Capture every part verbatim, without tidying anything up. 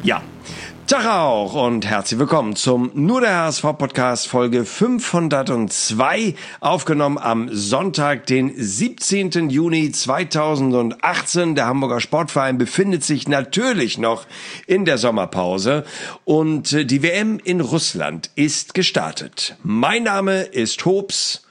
Ja, Tag auch und herzlich willkommen zum Nur der H S V-Podcast Folge fünfhundertzwei, aufgenommen am Sonntag, den siebzehnten Juni zweitausendachtzehn. Der Hamburger Sportverein befindet sich natürlich noch in der Sommerpause und die W M in Russland ist gestartet. Mein Name ist Hobbs,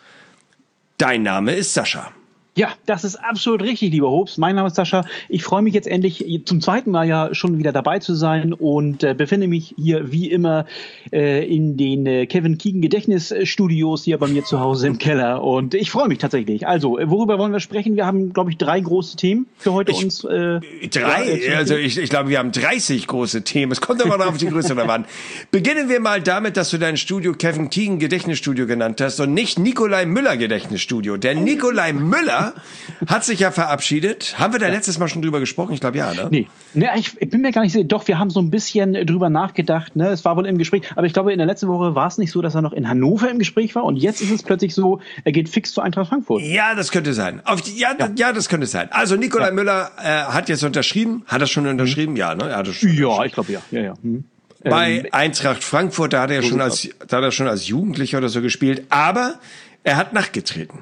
dein Name ist Sascha. Ja, das ist absolut richtig, lieber Hobbs. Mein Name ist Sascha. Ich freue mich jetzt endlich zum zweiten Mal ja schon wieder dabei zu sein und äh, befinde mich hier wie immer äh, in den äh, Kevin Keegan Gedächtnisstudios hier bei mir zu Hause im Keller. Und ich freue mich tatsächlich. Also, äh, worüber wollen wir sprechen? Wir haben, glaube ich, drei große Themen für heute ich, uns. Äh, drei? Ja, also ich, ich glaube, wir haben dreißig große Themen. Es kommt aber noch auf die Größe der Wand. Beginnen wir mal damit, dass du dein Studio Kevin Keegan Gedächtnisstudio genannt hast und nicht Nikolai Müller Gedächtnisstudio. Der Nikolai Müller hat sich ja verabschiedet. Haben wir da letztes Mal schon drüber gesprochen? Ich glaube, ja, ne? Nee, nee ich, ich bin mir gar nicht sicher. Doch, wir haben so ein bisschen drüber nachgedacht. Ne? Es war wohl im Gespräch. Aber ich glaube, in der letzten Woche war es nicht so, dass er noch in Hannover im Gespräch war. Und jetzt ist es plötzlich so, er geht fix zu Eintracht Frankfurt. Ja, das könnte sein. Auf die, ja, ja. ja, das könnte sein. Also, Nikolai ja. Müller äh, hat jetzt unterschrieben. Hat er schon unterschrieben? Mhm. Ja, ne? Er hat es schon ja, ich glaube, ja. ja, ja. Mhm. Bei ähm, Eintracht Frankfurt, da hat er, schon als, da hat er schon als Jugendlicher oder so gespielt. Aber er hat nachgetreten.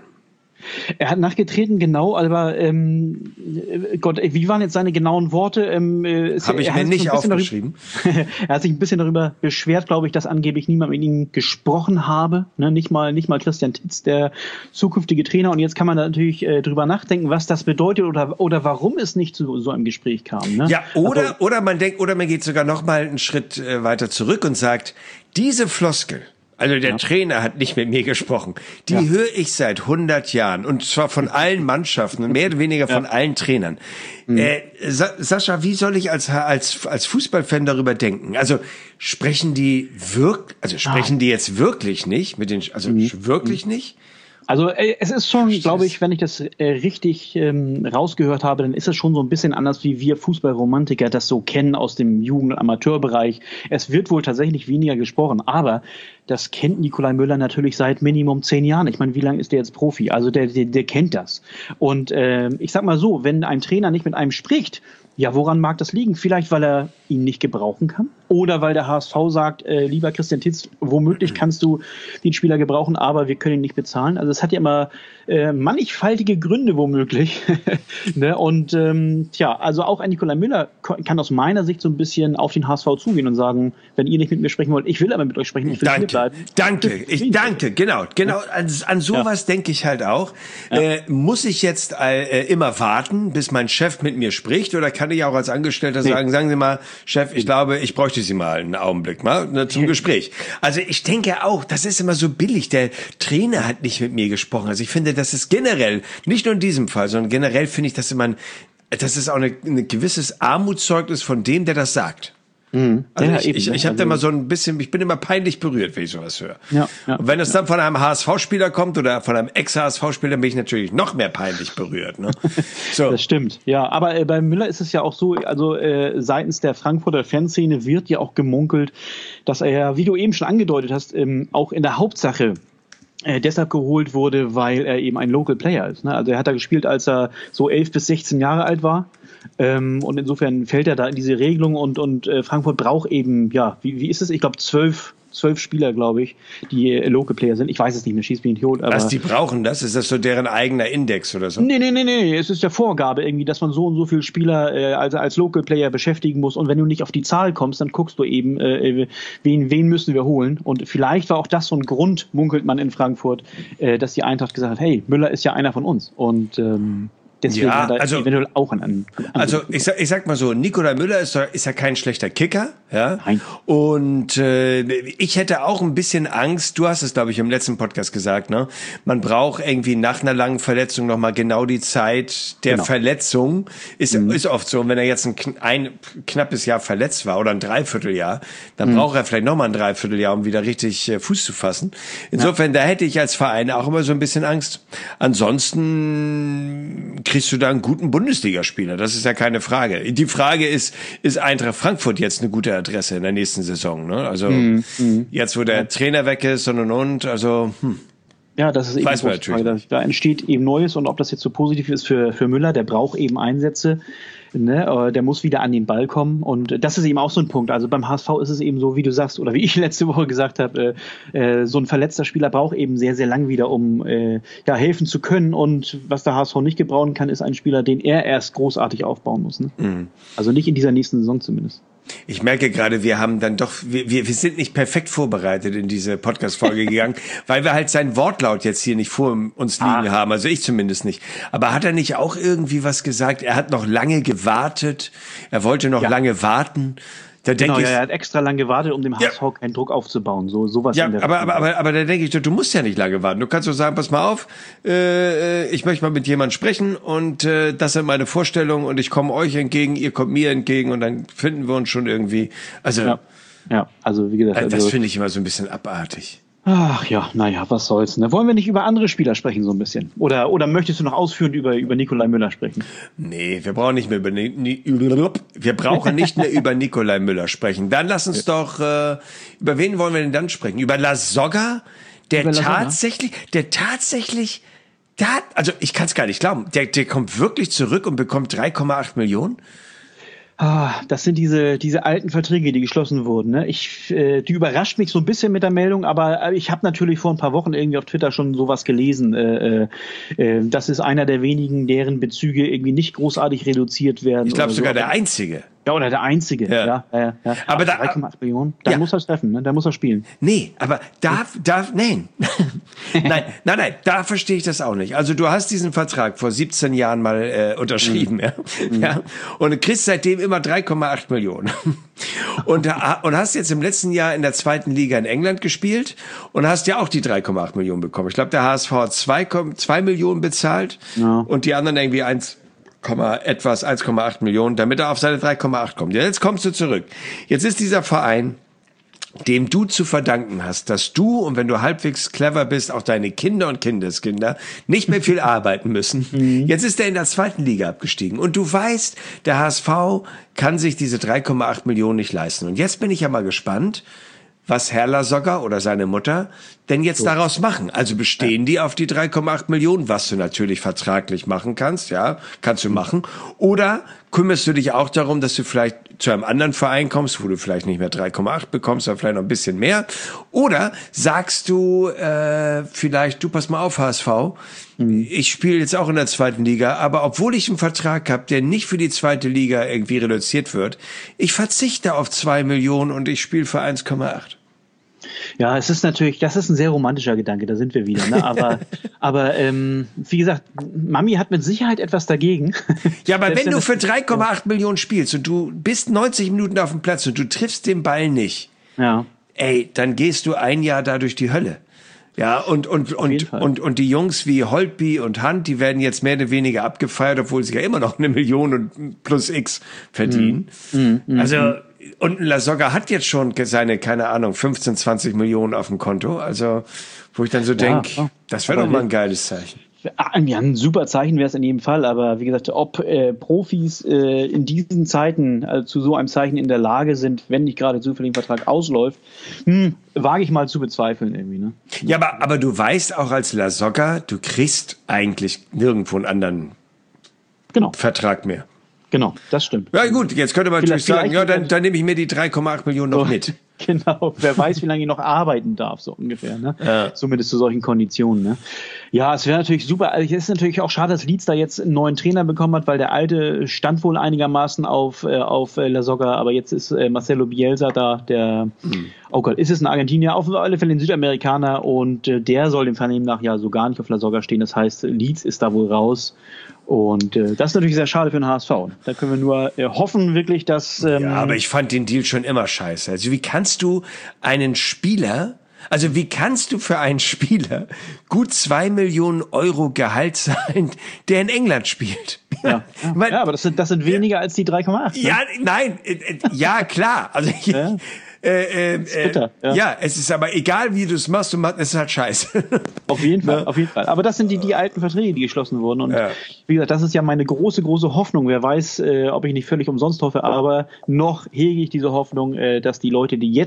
Er hat nachgetreten, genau, aber ähm, Gott, wie waren jetzt seine genauen Worte? Ähm, Habe ich mir nicht aufgeschrieben. Darüber, er hat sich ein bisschen darüber beschwert, glaube ich, dass angeblich niemand mit ihm gesprochen habe. Ne? Nicht mal, nicht mal Christian Titz, der zukünftige Trainer. Und jetzt kann man da natürlich äh, drüber nachdenken, was das bedeutet oder oder warum es nicht zu so einem Gespräch kam. Ne? Ja, oder also, oder man denkt, oder man geht sogar noch mal einen Schritt äh, weiter zurück und sagt, diese Floskel. Also der ja. Trainer hat nicht mit mir gesprochen. Die ja. höre ich seit hundert Jahren und zwar von allen Mannschaften und mehr oder weniger von ja. allen Trainern. Mhm. Äh, Sa- Sascha, wie soll ich als als als Fußballfan darüber denken? Also sprechen die wirklich, also sprechen ah. die jetzt wirklich nicht mit den, also mhm. wirklich mhm. nicht? Also äh, es ist schon, glaube ich, wenn ich das äh, richtig ähm, rausgehört habe, dann ist es schon so ein bisschen anders, wie wir Fußballromantiker das so kennen aus dem Jugend- und Amateurbereich. Es wird wohl tatsächlich weniger gesprochen, aber das kennt Nikolai Müller natürlich seit Minimum zehn Jahren. Ich meine, wie lange ist der jetzt Profi? Also der, der, der kennt das. Und äh, ich sag mal so, wenn ein Trainer nicht mit einem spricht, ja, woran mag das liegen? Vielleicht, weil er ihn nicht gebrauchen kann? Oder weil der H S V sagt, äh, lieber Christian Titz, womöglich kannst du den Spieler gebrauchen, aber wir können ihn nicht bezahlen. Also es hat ja immer äh, mannigfaltige Gründe womöglich. ne? Und ähm, tja, also auch ein Nikolai Müller kann aus meiner Sicht so ein bisschen auf den H S V zugehen und sagen, wenn ihr nicht mit mir sprechen wollt, ich will aber mit euch sprechen, ich will danke, hier bleiben. Danke, ich danke, genau, genau. An, an sowas ja. denke ich halt auch. Ja. Äh, muss ich jetzt äh, immer warten, bis mein Chef mit mir spricht, oder kann ich auch als Angestellter nee. sagen, sagen Sie mal, Chef, ich glaube, ich bräuchte Sie mal einen Augenblick mal ne, zum Gespräch. Also ich denke auch, das ist immer so billig. Der Trainer hat nicht mit mir gesprochen. Also ich finde, das ist generell, nicht nur in diesem Fall, sondern generell finde ich, dass immer ein, das ist auch ein eine gewisses Armutszeugnis von dem, der das sagt. Mhm. Also ja, ich, eben, ich, ich habe da immer so ein bisschen, ich bin immer peinlich berührt, wenn ich sowas höre. Ja, ja, und wenn es dann von einem H S V-Spieler kommt oder von einem Ex-H S V-Spieler, dann bin ich natürlich noch mehr peinlich berührt. Ne? So. Das stimmt, ja. Aber äh, bei Müller ist es ja auch so, also äh, seitens der Frankfurter Fanszene wird ja auch gemunkelt, dass er, wie du eben schon angedeutet hast, ähm, auch in der Hauptsache Äh, deshalb geholt wurde, weil er eben ein Local Player ist. Ne? Also er hat da gespielt, als er so elf bis sechzehn Jahre alt war. Ähm, und insofern fällt er da in diese Regelung und, und äh, Frankfurt braucht eben, ja, wie, wie ist es? Ich glaube, zwölf, zwölf Spieler, glaube ich, die äh, Local Player sind. Ich weiß es nicht mehr, schieß mich nicht tot. Aber was, die brauchen das? Ist das so deren eigener Index oder so? Nee, nee, nee, nee. Es ist der Vorgabe irgendwie, dass man so und so viele Spieler äh, als, als Local Player beschäftigen muss. Und wenn du nicht auf die Zahl kommst, dann guckst du eben, äh, wen, wen müssen wir holen. Und vielleicht war auch das so ein Grund, munkelt man in Frankfurt, äh, dass die Eintracht gesagt hat, hey, Müller ist ja einer von uns. Und ähm, deswegen ja, hat er also, eventuell auch einen an. Also ich sag, ich sag mal so, Nikolai Müller ist, ist ja kein schlechter Kicker, ja. Nein. Und äh, ich hätte auch ein bisschen Angst. Du hast es, glaube ich, im letzten Podcast gesagt, ne? Man braucht irgendwie nach einer langen Verletzung noch mal genau die Zeit der genau. Verletzung. Ist mhm. ist oft so. Und wenn er jetzt ein, ein knappes Jahr verletzt war oder ein Dreivierteljahr, dann mhm. braucht er vielleicht noch mal ein Dreivierteljahr, um wieder richtig äh, Fuß zu fassen. Insofern, ja. da hätte ich als Verein auch immer so ein bisschen Angst. Ansonsten kriegst du da einen guten Bundesligaspieler. Das ist ja keine Frage. Die Frage ist, ist Eintracht Frankfurt jetzt eine gute Adresse in der nächsten Saison? Ne? Also mm, mm. jetzt, wo der ja. Trainer weg ist und und und, also hm. Ja, das ist eben Weiß man Frage. Da entsteht eben Neues und ob das jetzt so positiv ist für, für Müller, der braucht eben Einsätze. Ne? Der muss wieder an den Ball kommen und das ist eben auch so ein Punkt. Also beim H S V ist es eben so, wie du sagst, oder wie ich letzte Woche gesagt habe, äh, äh, so ein verletzter Spieler braucht eben sehr, sehr lang wieder, um äh, ja, helfen zu können. Und was der H S V nicht gebrauchen kann, ist ein Spieler, den er erst großartig aufbauen muss. Ne? Mhm. Also nicht in dieser nächsten Saison zumindest. Ich merke gerade, wir haben dann doch, wir, wir sind nicht perfekt vorbereitet in diese Podcast-Folge gegangen, weil wir halt seinen Wortlaut jetzt hier nicht vor uns liegen ah. haben, also ich zumindest nicht. Aber hat er nicht auch irgendwie was gesagt? Er hat noch lange gewartet, er wollte noch ja. lange warten. Da genau, ich, ja, er hat extra lange gewartet, um dem H S V ja. keinen Druck aufzubauen. So, sowas ja, in der aber, aber, aber, aber da denke ich, du musst ja nicht lange warten. Du kannst doch sagen, pass mal auf, äh, ich möchte mal mit jemandem sprechen und äh, das sind meine Vorstellungen und ich komme euch entgegen, ihr kommt mir entgegen und dann finden wir uns schon irgendwie. Also, ja, ja also wie gesagt. Also, das das finde ich immer so ein bisschen abartig. Ach ja, naja, was soll's. Ne? Wollen wir nicht über andere Spieler sprechen so ein bisschen? Oder oder möchtest du noch ausführend über über Nikolai Müller sprechen? Nee, wir brauchen nicht mehr über wir brauchen nicht mehr über Nikolai Müller sprechen. Dann lass uns ja. doch äh, über wen wollen wir denn dann sprechen? Über Lasogga, der über tatsächlich, Lasogga? der tatsächlich der hat, also ich kann es gar nicht glauben, der der kommt wirklich zurück und bekommt drei Komma acht Millionen. Ah, das sind diese diese alten Verträge, die geschlossen wurden. Ne? Ich, äh, die überrascht mich so ein bisschen mit der Meldung, aber ich habe natürlich vor ein paar Wochen irgendwie auf Twitter schon sowas gelesen. Äh, äh, das ist einer der wenigen, deren Bezüge irgendwie nicht großartig reduziert werden. Ich glaube sogar so. der einzige. Ja, oder der Einzige. Ja, ja, ja. ja. Aber da, drei Komma acht Millionen, da ja. muss er treffen, ne? Da muss er spielen. Nee, aber da, da, nein. nein, nein, nein, da verstehe ich das auch nicht. Also du hast diesen Vertrag vor siebzehn Jahren mal äh, unterschrieben, mhm. ja, mhm. ja, und du kriegst seitdem immer drei Komma acht Millionen. und, und hast jetzt im letzten Jahr in der zweiten Liga in England gespielt und hast ja auch die drei Komma acht Millionen bekommen. Ich glaube, der H S V hat zwei Millionen bezahlt ja. und die anderen irgendwie eins, etwas, eins Komma acht Millionen, damit er auf seine drei Komma acht kommt. Ja, jetzt kommst du zurück. Jetzt ist dieser Verein, dem du zu verdanken hast, dass du, und wenn du halbwegs clever bist, auch deine Kinder und Kindeskinder nicht mehr viel arbeiten müssen. Mhm. Jetzt ist er in der zweiten Liga abgestiegen. Und du weißt, der H S V kann sich diese drei Komma acht Millionen nicht leisten. Und jetzt bin ich ja mal gespannt, was Herr Lasogga oder seine Mutter denn jetzt so. daraus machen. Also bestehen die auf die drei Komma acht Millionen, was du natürlich vertraglich machen kannst, ja, kannst du machen. Oder kümmerst du dich auch darum, dass du vielleicht zu einem anderen Verein kommst, wo du vielleicht nicht mehr drei Komma acht bekommst, sondern vielleicht noch ein bisschen mehr. Oder sagst du äh, vielleicht, du pass mal auf, H S V, mhm. ich spiele jetzt auch in der zweiten Liga, aber obwohl ich einen Vertrag habe, der nicht für die zweite Liga irgendwie reduziert wird, ich verzichte auf zwei Millionen und ich spiele für eins Komma acht. Ja, es ist natürlich, das ist ein sehr romantischer Gedanke, da sind wir wieder. Ne? Aber, aber ähm, wie gesagt, Mami hat mit Sicherheit etwas dagegen. Ja, aber wenn du für drei Komma acht Millionen spielst und du bist neunzig Minuten auf dem Platz und du triffst den Ball nicht, ja. ey, dann gehst du ein Jahr da durch die Hölle. Ja, und, und, und, und, und die Jungs wie Holtby und Hunt, die werden jetzt mehr oder weniger abgefeiert, obwohl sie ja immer noch eine Million und plus X verdienen. Mhm. Mhm. Also, und Lasogga hat jetzt schon seine, keine Ahnung, fünfzehn, zwanzig Millionen auf dem Konto. Also, wo ich dann so denke, ja, das wäre doch mal ein geiles Zeichen. Ja, ein super Zeichen wäre es in jedem Fall, aber wie gesagt, ob äh, Profis äh, in diesen Zeiten also zu so einem Zeichen in der Lage sind, wenn nicht gerade zufällig ein Vertrag ausläuft, hm, wage ich mal zu bezweifeln irgendwie. Ne? Ja, aber, aber du weißt auch als Lasogga, du kriegst eigentlich nirgendwo einen anderen genau. Vertrag mehr. Genau, das stimmt. Ja gut, jetzt könnte man natürlich sagen, ja, dann, dann nehme ich mir die drei Komma acht Millionen noch so, mit. Genau, wer weiß, wie lange ich noch arbeiten darf, so ungefähr. Ne? Ja. Zumindest zu solchen Konditionen. Ne? Ja, es wäre natürlich super. Also es ist natürlich auch schade, dass Leeds da jetzt einen neuen Trainer bekommen hat, weil der alte stand wohl einigermaßen auf, äh, auf äh, Lasogga, aber jetzt ist äh, Marcelo Bielsa da, der, mhm. oh Gott, ist es ein Argentinier, auf alle Fälle ein Südamerikaner und äh, der soll dem Vernehmen nach ja so gar nicht auf Lasogga stehen. Das heißt, Leeds ist da wohl raus. Und äh, das ist natürlich sehr schade für den H S V. Da können wir nur äh, hoffen wirklich, dass... Ähm ja, aber ich fand den Deal schon immer scheiße. Also wie kannst du einen Spieler, also wie kannst du für einen Spieler gut zwei Millionen Euro Gehalt zahlen, der in England spielt? Ja, ja. Ich mein, ja aber das sind, das sind weniger ja, als die drei Komma acht. Ne? Ja, nein, äh, äh, ja klar. Also ich, ja. Äh, äh, bitter, ja. ja, es ist aber egal, wie du es machst, du machst, es ist halt scheiße. Auf jeden Fall, auf jeden Fall. Aber das sind die, die alten Verträge, die geschlossen wurden. Und ja. wie gesagt, das ist ja meine große, große Hoffnung. Wer weiß, äh, ob ich nicht völlig umsonst hoffe, aber noch hege ich diese Hoffnung, äh, dass die Leute, die jetzt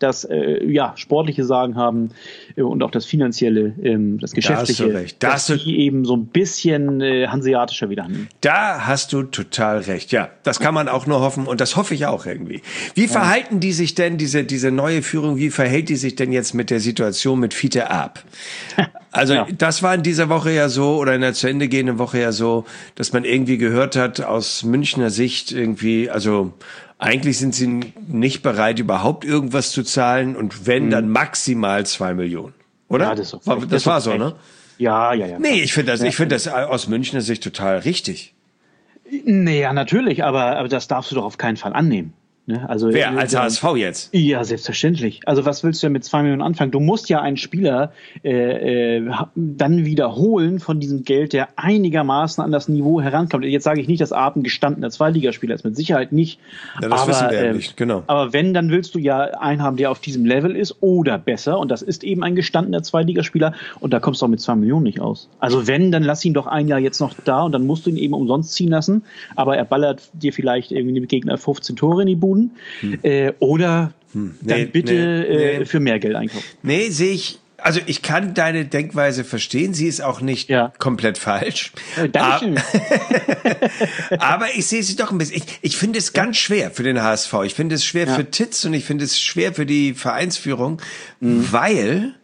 das äh, ja, sportliche Sagen haben äh, und auch das finanzielle, ähm, das Geschäftliche, da hast du recht. Da dass hast die eben so ein bisschen äh, hanseatischer wieder handeln. Da hast du total recht, ja. Das kann man auch nur hoffen und das hoffe ich auch irgendwie. Wie verhalten die sich denn, diese, diese neue Führung, wie verhält die sich denn jetzt mit der Situation mit Fiete Arp? Also ja. Das war in dieser Woche ja so oder in der zu Ende gehenden Woche ja so, dass man irgendwie gehört hat aus Münchner Sicht irgendwie, also eigentlich sind sie nicht bereit, überhaupt irgendwas zu zahlen und wenn, mhm. dann maximal zwei Millionen, oder? Ja, das, ist war, das, das war so, recht. Ne? Ja, ja, ja. Nee, ich finde das, ich finde das aus Münchner Sicht total richtig. Naja, natürlich, aber, aber das darfst du doch auf keinen Fall annehmen. Ne? Also, Wer? Als äh, H S V jetzt? Ja, selbstverständlich. Also was willst du denn mit zwei Millionen anfangen? Du musst ja einen Spieler äh, äh, dann wiederholen von diesem Geld, der einigermaßen an das Niveau herankommt. Jetzt sage ich nicht, dass Arp ein gestandener Zweitligaspieler ist, mit Sicherheit nicht. Ja, das aber, wissen wir ja äh, nicht, genau. Aber wenn, dann willst du ja einen haben, der auf diesem Level ist oder besser. Und das ist eben ein gestandener Zweitligaspieler. Und da kommst du auch mit zwei Millionen nicht aus. Also wenn, dann lass ihn doch ein Jahr jetzt noch da und dann musst du ihn eben umsonst ziehen lassen. Aber er ballert dir vielleicht irgendwie dem Gegner fünfzehn Tore in die Buden. Hm. Äh, oder hm. nee, dann bitte nee, äh, für mehr Geld einkaufen. Nee, sehe ich. Also ich kann deine Denkweise verstehen. Sie ist auch nicht ja. komplett falsch. Äh, Dankeschön. Aber, aber ich sehe sie doch ein bisschen. Ich, ich finde es ganz schwer für den H S V. Ich finde es schwer ja. für Titz und ich finde es schwer für die Vereinsführung, mhm. weil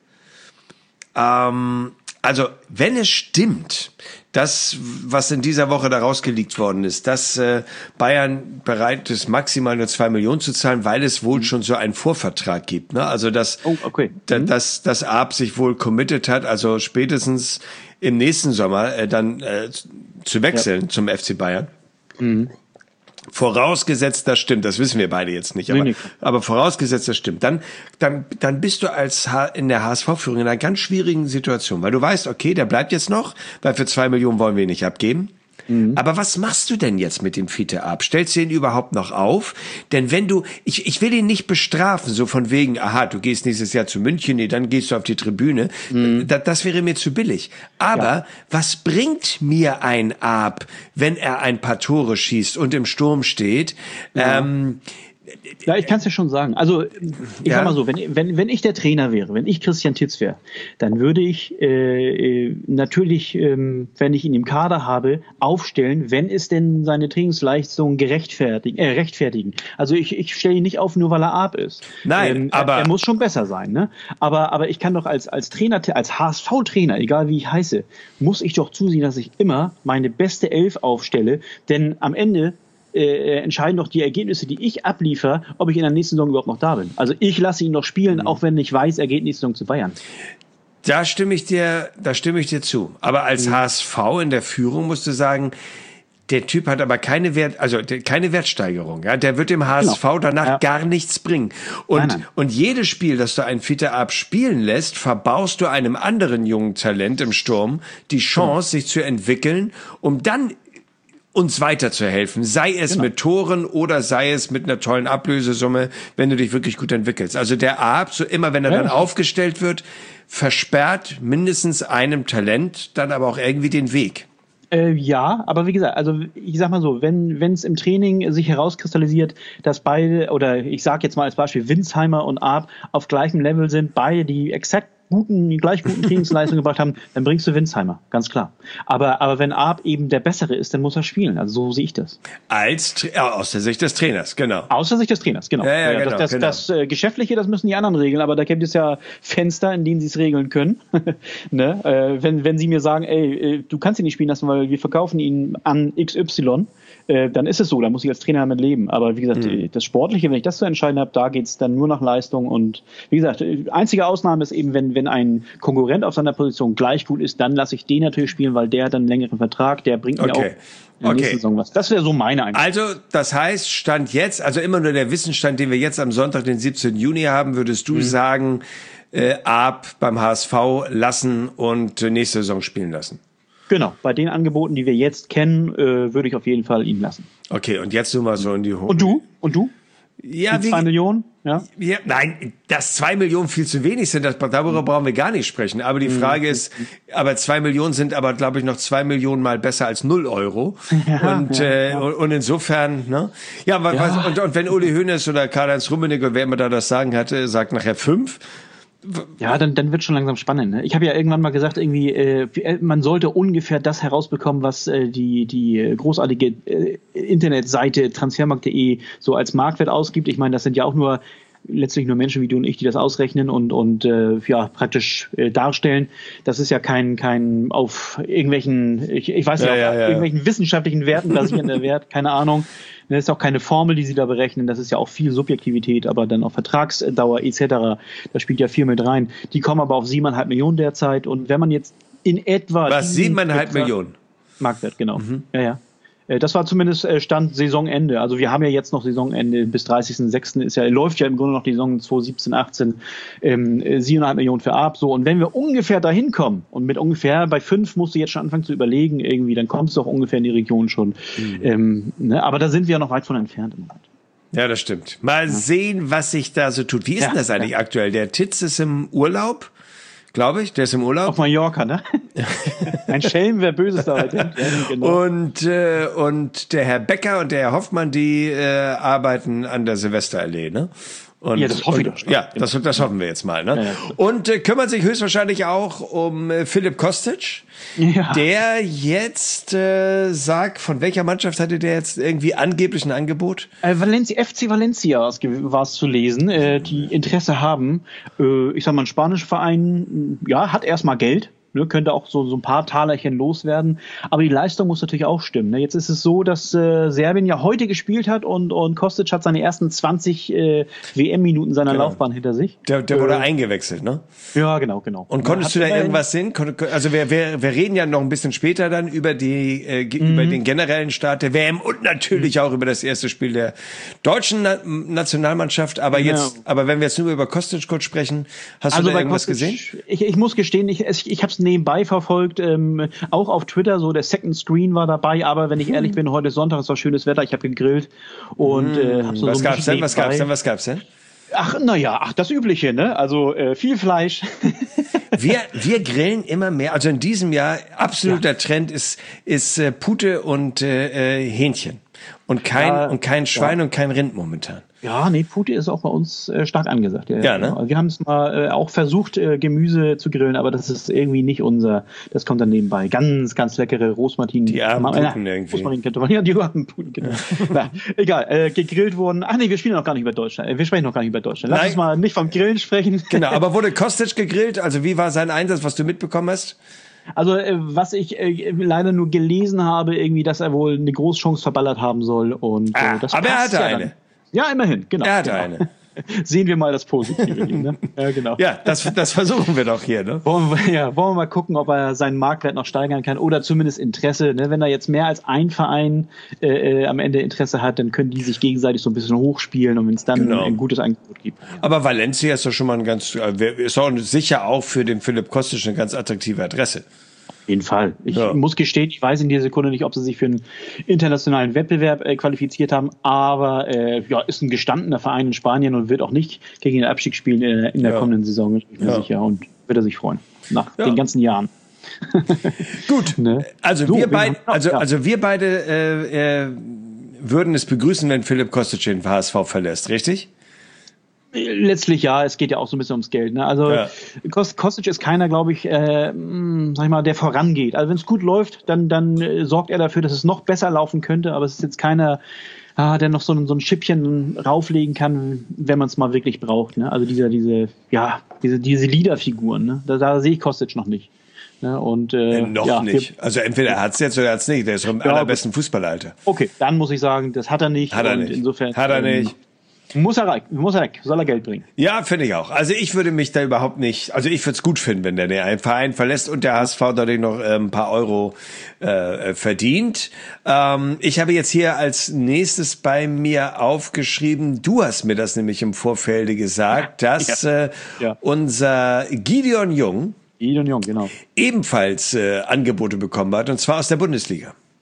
ähm, also wenn es stimmt, das, was in dieser Woche da rausgeleakt worden ist, dass äh, Bayern bereit ist, maximal nur zwei Millionen zu zahlen, weil es wohl mhm. schon so einen Vorvertrag gibt. Ne? Also dass, oh, okay. da, mhm. dass, dass Arp sich wohl committed hat, also spätestens im nächsten Sommer äh, dann äh, zu wechseln ja. zum F C Bayern. Mhm. Vorausgesetzt, das stimmt, das wissen wir beide jetzt nicht, aber, nee, nee. aber vorausgesetzt, das stimmt, dann, dann, dann bist du als H- in der H S V-Führung in einer ganz schwierigen Situation, weil du weißt, okay, der bleibt jetzt noch, weil für zwei Millionen wollen wir ihn nicht abgeben. Mhm. Aber was machst du denn jetzt mit dem Fiete Arp? Stellst du ihn überhaupt noch auf? Denn wenn du, ich, ich will ihn nicht bestrafen, so von wegen, aha, du gehst nächstes Jahr zu München, nee, dann gehst du auf die Tribüne. Mhm. Das, das wäre mir zu billig. Aber ja. was bringt mir ein Arp, wenn er ein paar Tore schießt und im Sturm steht? Ja. Ähm, Ja, ich kann es ja schon sagen. Also ich ja. sag mal so, wenn, wenn, wenn ich der Trainer wäre, wenn ich Christian Titz wäre, dann würde ich äh, natürlich, ähm, wenn ich ihn im Kader habe, aufstellen, wenn es denn seine Trainingsleistung gerechtfertigen, äh, rechtfertigen. Also ich, ich stelle ihn nicht auf, nur weil er Arp ist. Nein, ähm, aber er, er muss schon besser sein, ne? Aber, aber ich kann doch als, als Trainer, als H S V-Trainer, egal wie ich heiße, muss ich doch zusehen, dass ich immer meine beste Elf aufstelle, denn am Ende Äh, entscheiden doch die Ergebnisse, die ich abliefere, ob ich in der nächsten Saison überhaupt noch da bin. Also ich lasse ihn noch spielen, mhm. auch wenn ich weiß, er geht nächste Saison zu Bayern. Da stimme ich dir, da stimme ich dir zu. Aber als mhm. H S V in der Führung musst du sagen, der Typ hat aber keine Wert, also keine Wertsteigerung. Ja, der wird dem H S V genau. danach ja. gar nichts bringen. Und nein, nein. und jedes Spiel, das du einen Fiete Arp spielen lässt, verbaust du einem anderen jungen Talent im Sturm die Chance, mhm. sich zu entwickeln, um dann uns weiterzuhelfen, sei es genau. mit Toren oder sei es mit einer tollen Ablösesumme, wenn du dich wirklich gut entwickelst. Also der Arp, so immer wenn er ja. dann aufgestellt wird, versperrt mindestens einem Talent dann aber auch irgendwie den Weg. Äh, ja, aber wie gesagt, also ich sag mal so, wenn wenn es im Training sich herauskristallisiert, dass beide, oder ich sag jetzt mal als Beispiel Winsheimer und Arp auf gleichem Level sind, beide die exakt guten, gleich guten Trainingsleistungen gebracht haben, dann bringst du Winsheimer, ganz klar. Aber, aber wenn Arp eben der Bessere ist, dann muss er spielen. Also so sehe ich das. Als Tra- ja, aus der Sicht des Trainers, genau. Aus der Sicht des Trainers, genau. Ja, ja, ja, genau, das das, genau. das, das äh, Geschäftliche, das müssen die anderen regeln, aber da gibt es ja Fenster, in denen sie es regeln können. ne? äh, wenn, wenn sie mir sagen, ey, äh, du kannst ihn nicht spielen lassen, weil wir verkaufen ihn an X Y, äh, dann ist es so, da muss ich als Trainer damit leben. Aber wie gesagt, mhm. das Sportliche, wenn ich das zu entscheiden habe, da geht's dann nur nach Leistung. Und wie gesagt, einzige Ausnahme ist eben, wenn, wenn ein Konkurrent auf seiner Position gleich gut ist, dann lasse ich den natürlich spielen, weil der hat einen längeren Vertrag, der bringt mir okay. auch in der okay. nächsten Saison was. Das wäre so meine Einstellung. Also, das heißt, Stand jetzt, also immer nur der Wissensstand, den wir jetzt am Sonntag, den siebzehnten Juni haben, würdest du mhm. sagen, äh, Arp beim H S V lassen und äh, nächste Saison spielen lassen? Genau, bei den Angeboten, die wir jetzt kennen, äh, würde ich auf jeden Fall ihn lassen. Okay, und jetzt nur mal so in die Hoch. Und du? Und du? Ja, die zwei Millionen? Ja? Ja, nein, dass zwei Millionen viel zu wenig sind, das, darüber brauchen wir gar nicht sprechen. Aber die Frage ist, aber zwei Millionen sind aber, glaube ich, noch zwei Millionen mal besser als null Euro. Ja, und, ja, äh, ja. und insofern, ne? Ja, was, ja. Und, und wenn Uli Hoeneß oder Karl-Heinz Rummenigge, wer immer da das Sagen hatte, sagt nachher fünf. Ja, dann, dann wird schon langsam spannend. Ne? Ich habe ja irgendwann mal gesagt, irgendwie, äh, man sollte ungefähr das herausbekommen, was äh, die, die großartige äh, Internetseite transfermarkt punkt de so als Marktwert ausgibt. Ich meine, das sind ja auch nur letztlich nur Menschen wie du und ich, die das ausrechnen und, und äh, ja, praktisch äh, darstellen. Das ist ja kein, kein auf irgendwelchen, ich, ich weiß nicht, ja, auf ja, ja. irgendwelchen wissenschaftlichen Werten basierender Wert, keine Ahnung. Das ist auch keine Formel, die sie da berechnen. Das ist ja auch viel Subjektivität, aber dann auch Vertragsdauer et cetera. Da spielt ja viel mit rein. Die kommen aber auf siebeneinhalb Millionen derzeit. Und wenn man jetzt in etwa... Was, siebeneinhalb Millionen? Marktwert, genau. Mhm. Ja, ja. Das war zumindest Stand Saisonende. Also wir haben ja jetzt noch Saisonende bis dreißigsten sechsten ist ja, läuft ja im Grunde noch die Saison zwanzig siebzehn achtzehn, ähm, siebeneinhalb Millionen für Ab. So. Und wenn wir ungefähr dahin kommen, und mit ungefähr bei fünf musst du jetzt schon anfangen zu überlegen, irgendwie, dann kommst du auch ungefähr in die Region schon. Mhm. Ähm, ne? Aber da sind wir ja noch weit von entfernt im Moment. Ja, das stimmt. Mal ja. sehen, was sich da so tut. Wie ist ja, denn das eigentlich ja. aktuell? Der Titz ist im Urlaub. Glaube ich, der ist im Urlaub. Auf Mallorca, ne? Ein Schelm, wer Böses da halt denkt. Ja, genau. Und, äh, und der Herr Becker und der Herr Hoffmann, die äh, arbeiten an der Silvesterallee, ne? Und, ja, das hoffe ich und, doch schon. Ja, das, das hoffen wir jetzt mal. Ne? Ja, ja. Und äh, kümmert sich höchstwahrscheinlich auch um äh, Filip Kostic, ja. der jetzt äh, sagt, von welcher Mannschaft hatte der jetzt irgendwie angeblich ein Angebot? Äh, Valencia, F C Valencia war es zu lesen, äh, die Interesse haben. Äh, ich sag mal, ein spanischer Verein, ja, hat erstmal Geld. Ne, könnte auch so, so ein paar Talerchen loswerden. Aber die Leistung muss natürlich auch stimmen. Ne? Jetzt ist es so, dass äh, Serbien ja heute gespielt hat und, und Kostic hat seine ersten zwanzig äh, W M-Minuten seiner genau. Laufbahn hinter sich. Der, der wurde äh, eingewechselt, ne? Ja, genau, genau. Und konntest du da irgendwas sehen? Also wir, wir, wir reden ja noch ein bisschen später dann über die äh, mhm. über den generellen Start der W M und natürlich mhm. auch über das erste Spiel der deutschen Na- Nationalmannschaft. Aber ja. jetzt, aber wenn wir jetzt nur über Kostic kurz sprechen, hast also du da irgendwas Kostic, gesehen? Ich, ich muss gestehen, ich, ich, ich habe es nebenbei verfolgt, ähm, auch auf Twitter, so der Second Screen war dabei, aber wenn ich hm. ehrlich bin, heute ist Sonntag, es war schönes Wetter, ich habe gegrillt und äh, hab so was so gab's denn, was gab's denn, was gab's denn? Ach, naja, ach, das Übliche, ne? Also äh, viel Fleisch. wir, wir grillen immer mehr, also in diesem Jahr absoluter ja. Trend ist, ist äh, Pute und äh, Hähnchen und kein, ja, und kein Schwein ja. und kein Rind momentan. Ja, nee, Pute ist auch bei uns äh, stark angesagt. Ja, ja, ne? Wir haben es mal äh, auch versucht, äh, Gemüse zu grillen, aber das ist irgendwie nicht unser, das kommt dann nebenbei. Ganz, ganz leckere Rosmarin. Die armen Puten äh, irgendwie. Rosmarin-Kartoffeln, ja, die armen Puten, genau. Na, egal, äh, gegrillt wurden. Ach nee, wir spielen noch gar nicht über Deutschland. Wir sprechen noch gar nicht über Deutschland. Lass Nein. uns mal nicht vom Grillen sprechen. Genau, aber wurde Kostic gegrillt? Also wie war sein Einsatz, was du mitbekommen hast? Also äh, was ich äh, leider nur gelesen habe, irgendwie, dass er wohl eine Großchance verballert haben soll. Und, äh, ah, das aber er hatte ja eine. Dann. Ja, immerhin, genau. Er hatte genau. eine. Sehen wir mal das Positive hier, ne? Ja, genau. Ja, das, das versuchen wir doch hier, ne? Wollen wir, ja, wollen wir mal gucken, ob er seinen Marktwert noch steigern kann oder zumindest Interesse, ne? Wenn er jetzt mehr als ein Verein äh, am Ende Interesse hat, dann können die sich gegenseitig so ein bisschen hochspielen und wenn es dann genau. ein gutes Angebot gibt. Aber Valencia ist doch schon mal ein ganz, ist auch sicher auch für den Philipp Kostic eine ganz attraktive Adresse. Auf jeden Fall. Ich ja. muss gestehen, ich weiß in dieser Sekunde nicht, ob sie sich für einen internationalen Wettbewerb äh, qualifiziert haben, aber äh, ja, ist ein gestandener Verein in Spanien und wird auch nicht gegen den Abstieg spielen äh, in der ja. kommenden Saison, bin ich mir ja. sicher, und wird er sich freuen. Nach ja. den ganzen Jahren. Gut, ne? also, so, wir beid, also, ja. also wir beide äh, äh, würden es begrüßen, wenn Philipp Kostic den H S V verlässt, richtig? Letztlich ja, es geht ja auch so ein bisschen ums Geld. Ne? Also ja. Kostic ist keiner, glaube ich, äh, sag ich mal, der vorangeht. Also wenn es gut läuft, dann, dann äh, sorgt er dafür, dass es noch besser laufen könnte, aber es ist jetzt keiner, ah, der noch so ein, so ein Schippchen rauflegen kann, wenn man es mal wirklich braucht. Ne? Also diese, diese, ja, diese, diese Leaderfiguren, ne? da, da sehe ich Kostic noch nicht. Ne? Und, äh, äh, noch ja, nicht. Wir, also entweder er hat es jetzt oder er hat es nicht. Der ist im ja, allerbesten Fußballalter. Okay, dann muss ich sagen, das hat er nicht. Hat er und nicht. Insofern, hat er nicht. Ähm, Muss er weg, muss er weg, soll er Geld bringen. Ja, finde ich auch. Also ich würde mich da überhaupt nicht, also ich würde es gut finden, wenn der den Verein verlässt und der H S V dadurch noch äh, ein paar Euro äh, verdient. Ähm, ich habe jetzt hier als nächstes bei mir aufgeschrieben, du hast mir das nämlich im Vorfeld gesagt, dass ja. Äh, ja. unser Gideon Jung, Gideon Jung, genau. ebenfalls äh, Angebote bekommen hat, und zwar aus der Bundesliga.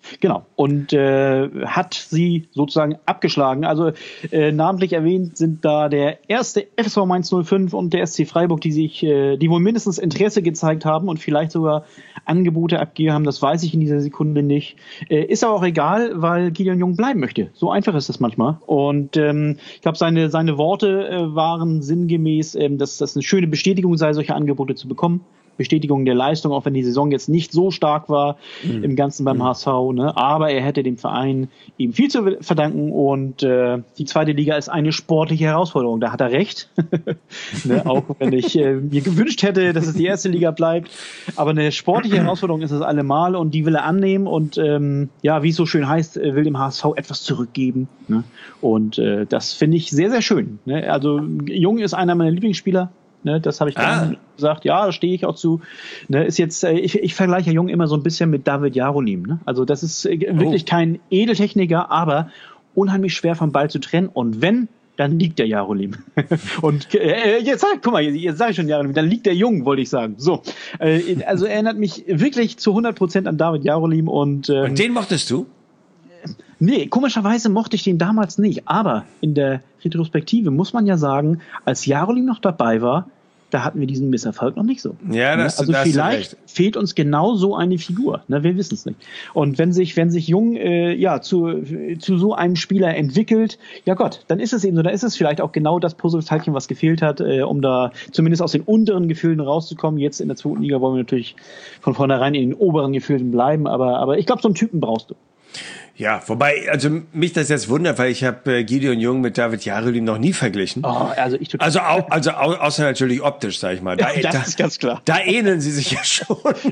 Genau, und äh, hat sie sozusagen abgeschlagen. Also äh, namentlich erwähnt sind da der erste F S V Mainz null fünf und der S C Freiburg, die sich, äh, die wohl mindestens Interesse gezeigt haben und vielleicht sogar Angebote abgegeben haben. Das weiß ich in dieser Sekunde nicht. Äh, ist aber auch egal, weil Gideon Jung bleiben möchte. So einfach ist das manchmal. Und ähm, ich glaube, seine, seine Worte äh, waren sinngemäß, äh, dass das eine schöne Bestätigung sei, solche Angebote zu bekommen. Bestätigung der Leistung, auch wenn die Saison jetzt nicht so stark war mhm. im Ganzen beim mhm. H S V. Ne? Aber er hätte dem Verein ihm viel zu verdanken und äh, die zweite Liga ist eine sportliche Herausforderung. Da hat er recht. ne? Auch wenn ich äh, mir gewünscht hätte, dass es die erste Liga bleibt. Aber eine sportliche Herausforderung ist es allemal und die will er annehmen und ähm, ja, wie es so schön heißt, will dem H S V etwas zurückgeben. Ne? Und äh, das finde ich sehr, sehr schön. Ne? Also Jung ist einer meiner Lieblingsspieler. Ne, das habe ich ah. gesagt, ja, da stehe ich auch zu. Ne, ist jetzt, äh, ich, ich vergleiche Jung immer so ein bisschen mit David Jarolim. Ne? Also das ist äh, wirklich oh. kein Edeltechniker, aber unheimlich schwer vom Ball zu trennen. Und wenn, dann liegt der Jarolim. Und äh, jetzt sag, guck mal, jetzt sage ich schon Jarolim, dann liegt der Jung, wollte ich sagen. So, äh, also erinnert mich wirklich zu hundert Prozent an David Jarolim. Und, ähm, und den mochtest du? Nee, komischerweise mochte ich den damals nicht. Aber in der Retrospektive muss man ja sagen, als Jarolim noch dabei war, da hatten wir diesen Misserfolg noch nicht so. Ja, das, also das vielleicht fehlt uns genau so eine Figur. Ne, wir wissen es nicht. Und wenn sich, wenn sich Jung äh, ja zu, zu so einem Spieler entwickelt, ja Gott, dann ist es eben so. Da ist es vielleicht auch genau das Puzzleteilchen, was gefehlt hat, äh, um da zumindest aus den unteren Gefühlen rauszukommen. Jetzt in der zweiten Liga wollen wir natürlich von vornherein in den oberen Gefühlen bleiben. Aber, aber ich glaube, so einen Typen brauchst du. Ja, wobei, also mich das jetzt wundert, weil ich habe äh, Gideon Jung mit David Jarolim noch nie verglichen. Oh, also ich total. Also, au, also au, außer natürlich optisch, sag ich mal. Da, das da, ist ganz klar. Da ähneln sie sich ja schon.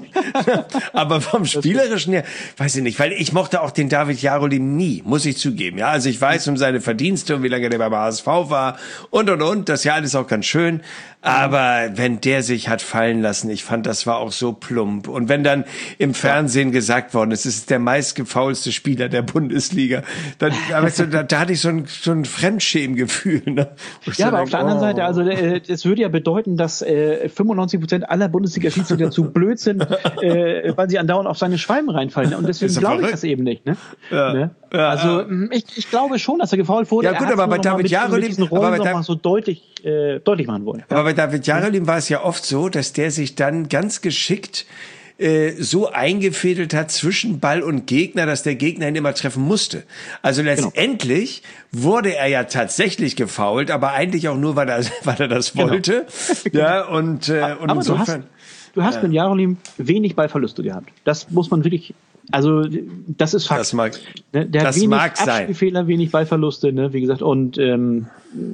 Aber vom Spielerischen her, weiß ich nicht, weil ich mochte auch den David Jarolim nie, muss ich zugeben. Ja, also ich weiß um seine Verdienste und wie lange der beim H S V war und, und, und. Das ist ja alles auch ganz schön. Aber wenn der sich hat fallen lassen, ich fand, das war auch so plump. Und wenn dann im Fernsehen gesagt worden ist, es ist der meistgefaulste Spieler der Bundesliga, dann, da, da hatte ich so ein, so ein Fremdschämgefühl. Ne? Ja, aber denke, auf der anderen oh. Seite, also äh, das würde ja bedeuten, dass äh, fünfundneunzig Prozent aller Bundesliga-Schiedsrichter zu blöd sind, äh, weil sie andauernd auf seine Schwalben reinfallen. Und deswegen glaube ich das eben nicht. Ne? Ja. Ne? Ja, also äh, ich, ich glaube schon, dass er gefault wurde. Ja gut, aber bei David Jarolim aber bei da so deutlich, äh, deutlich machen wollen. Aber bei David Jarolim war es ja oft so, dass der sich dann ganz geschickt äh, so eingefädelt hat zwischen Ball und Gegner, dass der Gegner ihn immer treffen musste. Also letztendlich genau. wurde er ja tatsächlich gefoult, aber eigentlich auch nur, weil er, weil er das wollte. Genau. Ja, und, äh, und aber insofern... Du hast, du hast ja. mit Jarolim wenig Ballverluste gehabt. Das muss man wirklich... Also das ist Fakt. Das mag, der das hat wenig mag sein. Abspielfehler, wenig Ballverluste, ne? Wie gesagt. Und ähm,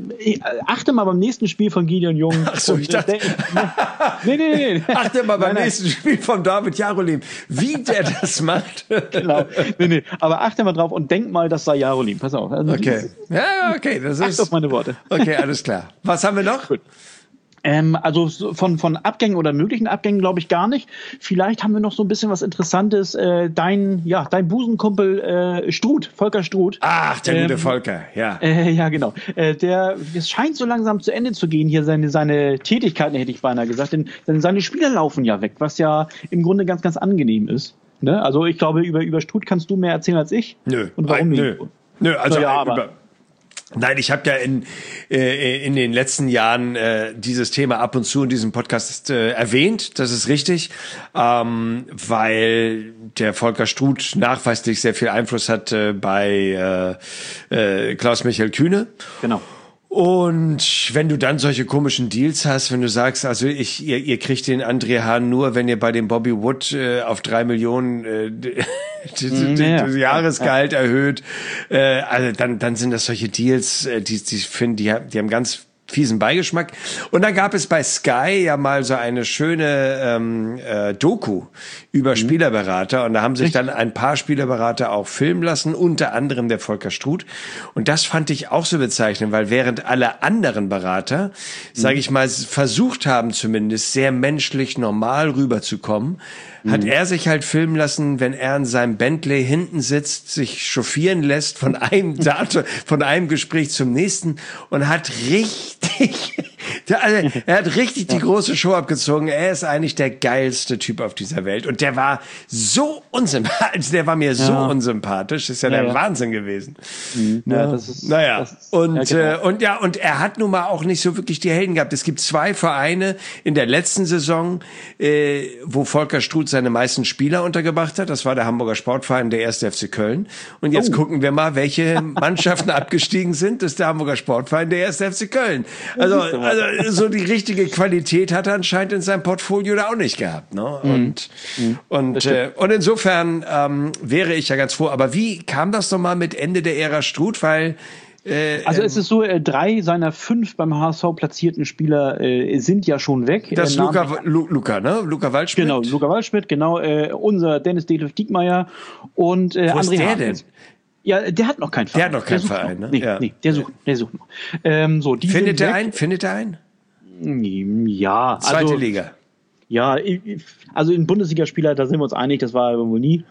achte mal beim nächsten Spiel von Gideon Jung. Ach so, ich dachte, nee, nee, nee, nee. Achte mal beim nein, nächsten nein. Spiel von David Jarolim, wie der das macht. Genau. Nee, nee. Aber achte mal drauf und denk mal, das sei Jarolim. Pass auf. Also, okay. Ja, okay. Das ist. Achte auf meine Worte. Okay, alles klar. Was haben wir noch? Gut. Ähm, also von, von Abgängen oder möglichen Abgängen glaube ich gar nicht. Vielleicht haben wir noch so ein bisschen was Interessantes. Äh, dein, ja, dein Busenkumpel äh, Struth, Volker Struth. Ach, der ähm, gute Volker, ja. Äh, ja, genau. Äh, der, es scheint so langsam zu Ende zu gehen hier, seine, seine Tätigkeiten, hätte ich beinahe gesagt. Denn, denn seine Spieler laufen ja weg, was ja im Grunde ganz, ganz angenehm ist. Ne? Also ich glaube, über, über Struth kannst du mehr erzählen als ich. Nö. Und warum nicht? Nö. Nö, also ja, über, aber Nein, ich habe ja in äh, in den letzten Jahren äh, dieses Thema ab und zu in diesem Podcast äh, erwähnt. Das ist richtig, ähm, weil der Volker Struth nachweislich sehr viel Einfluss hat äh, bei äh, äh, Klaus-Michael Kühne. Genau. Und wenn du dann solche komischen Deals hast, wenn du sagst, also ich, ihr, ihr kriegt den André Hahn nur, wenn ihr bei dem Bobby Wood äh, auf drei Millionen äh, das ja. Jahresgehalt ja. erhöht, äh, also dann, dann sind das solche Deals, äh, die, die finden, die, die haben ganz fiesen Beigeschmack. Und dann gab es bei Sky ja mal so eine schöne ähm, äh, Doku über mhm. Spielerberater. Und da haben sich Richtig. dann ein paar Spielerberater auch filmen lassen, unter anderem der Volker Struth. Und das fand ich auch so bezeichnend, weil während alle anderen Berater, mhm. sage ich mal, versucht haben zumindest sehr menschlich normal rüberzukommen, hat er sich halt filmen lassen, wenn er in seinem Bentley hinten sitzt, sich chauffieren lässt von einem Datum, von einem Gespräch zum nächsten und hat richtig, Der, also, er hat richtig die große Show abgezogen. Er ist eigentlich der geilste Typ auf dieser Welt. Und der war so unsympathisch. Der war mir so ja. unsympathisch. Das ist ja, ja der ja. Wahnsinn gewesen. Mhm. Ja, das ist, naja. Das ist, und, ja, genau. äh, und ja, und er hat nun mal auch nicht so wirklich die Helden gehabt. Es gibt zwei Vereine in der letzten Saison, äh, wo Volker Struth seine meisten Spieler untergebracht hat. Das war der Hamburger Sportverein, der erste F C Köln. Und jetzt oh. gucken wir mal, welche Mannschaften abgestiegen sind. Das ist der Hamburger Sportverein, der erste F C Köln. Also, also so die richtige Qualität hat er anscheinend in seinem Portfolio da auch nicht gehabt. Ne? Und, mhm. und, äh, und insofern ähm, wäre ich ja ganz froh. Aber wie kam das nochmal mit Ende der Ära Struth? Weil Äh, also es ist so, äh, drei seiner fünf beim H S V platzierten Spieler äh, sind ja schon weg. Das ist äh, Luca, Lu, Luca, ne? Luca Waldschmidt? Genau, Luca Waldschmidt, genau. Äh, unser Dennis Detlef-Diekmeyer und äh, Wo ist André der Hartmann. denn? Ja, der hat noch keinen Verein. Der hat noch keinen Verein, noch. ne? Nee, ja. nee, der sucht, der sucht noch. Ähm, so, die Findet sind er weg. einen? Findet er einen? Ja. Zweite also, Liga. Ja, also in Bundesligaspieler, da sind wir uns einig, das war wohl nie.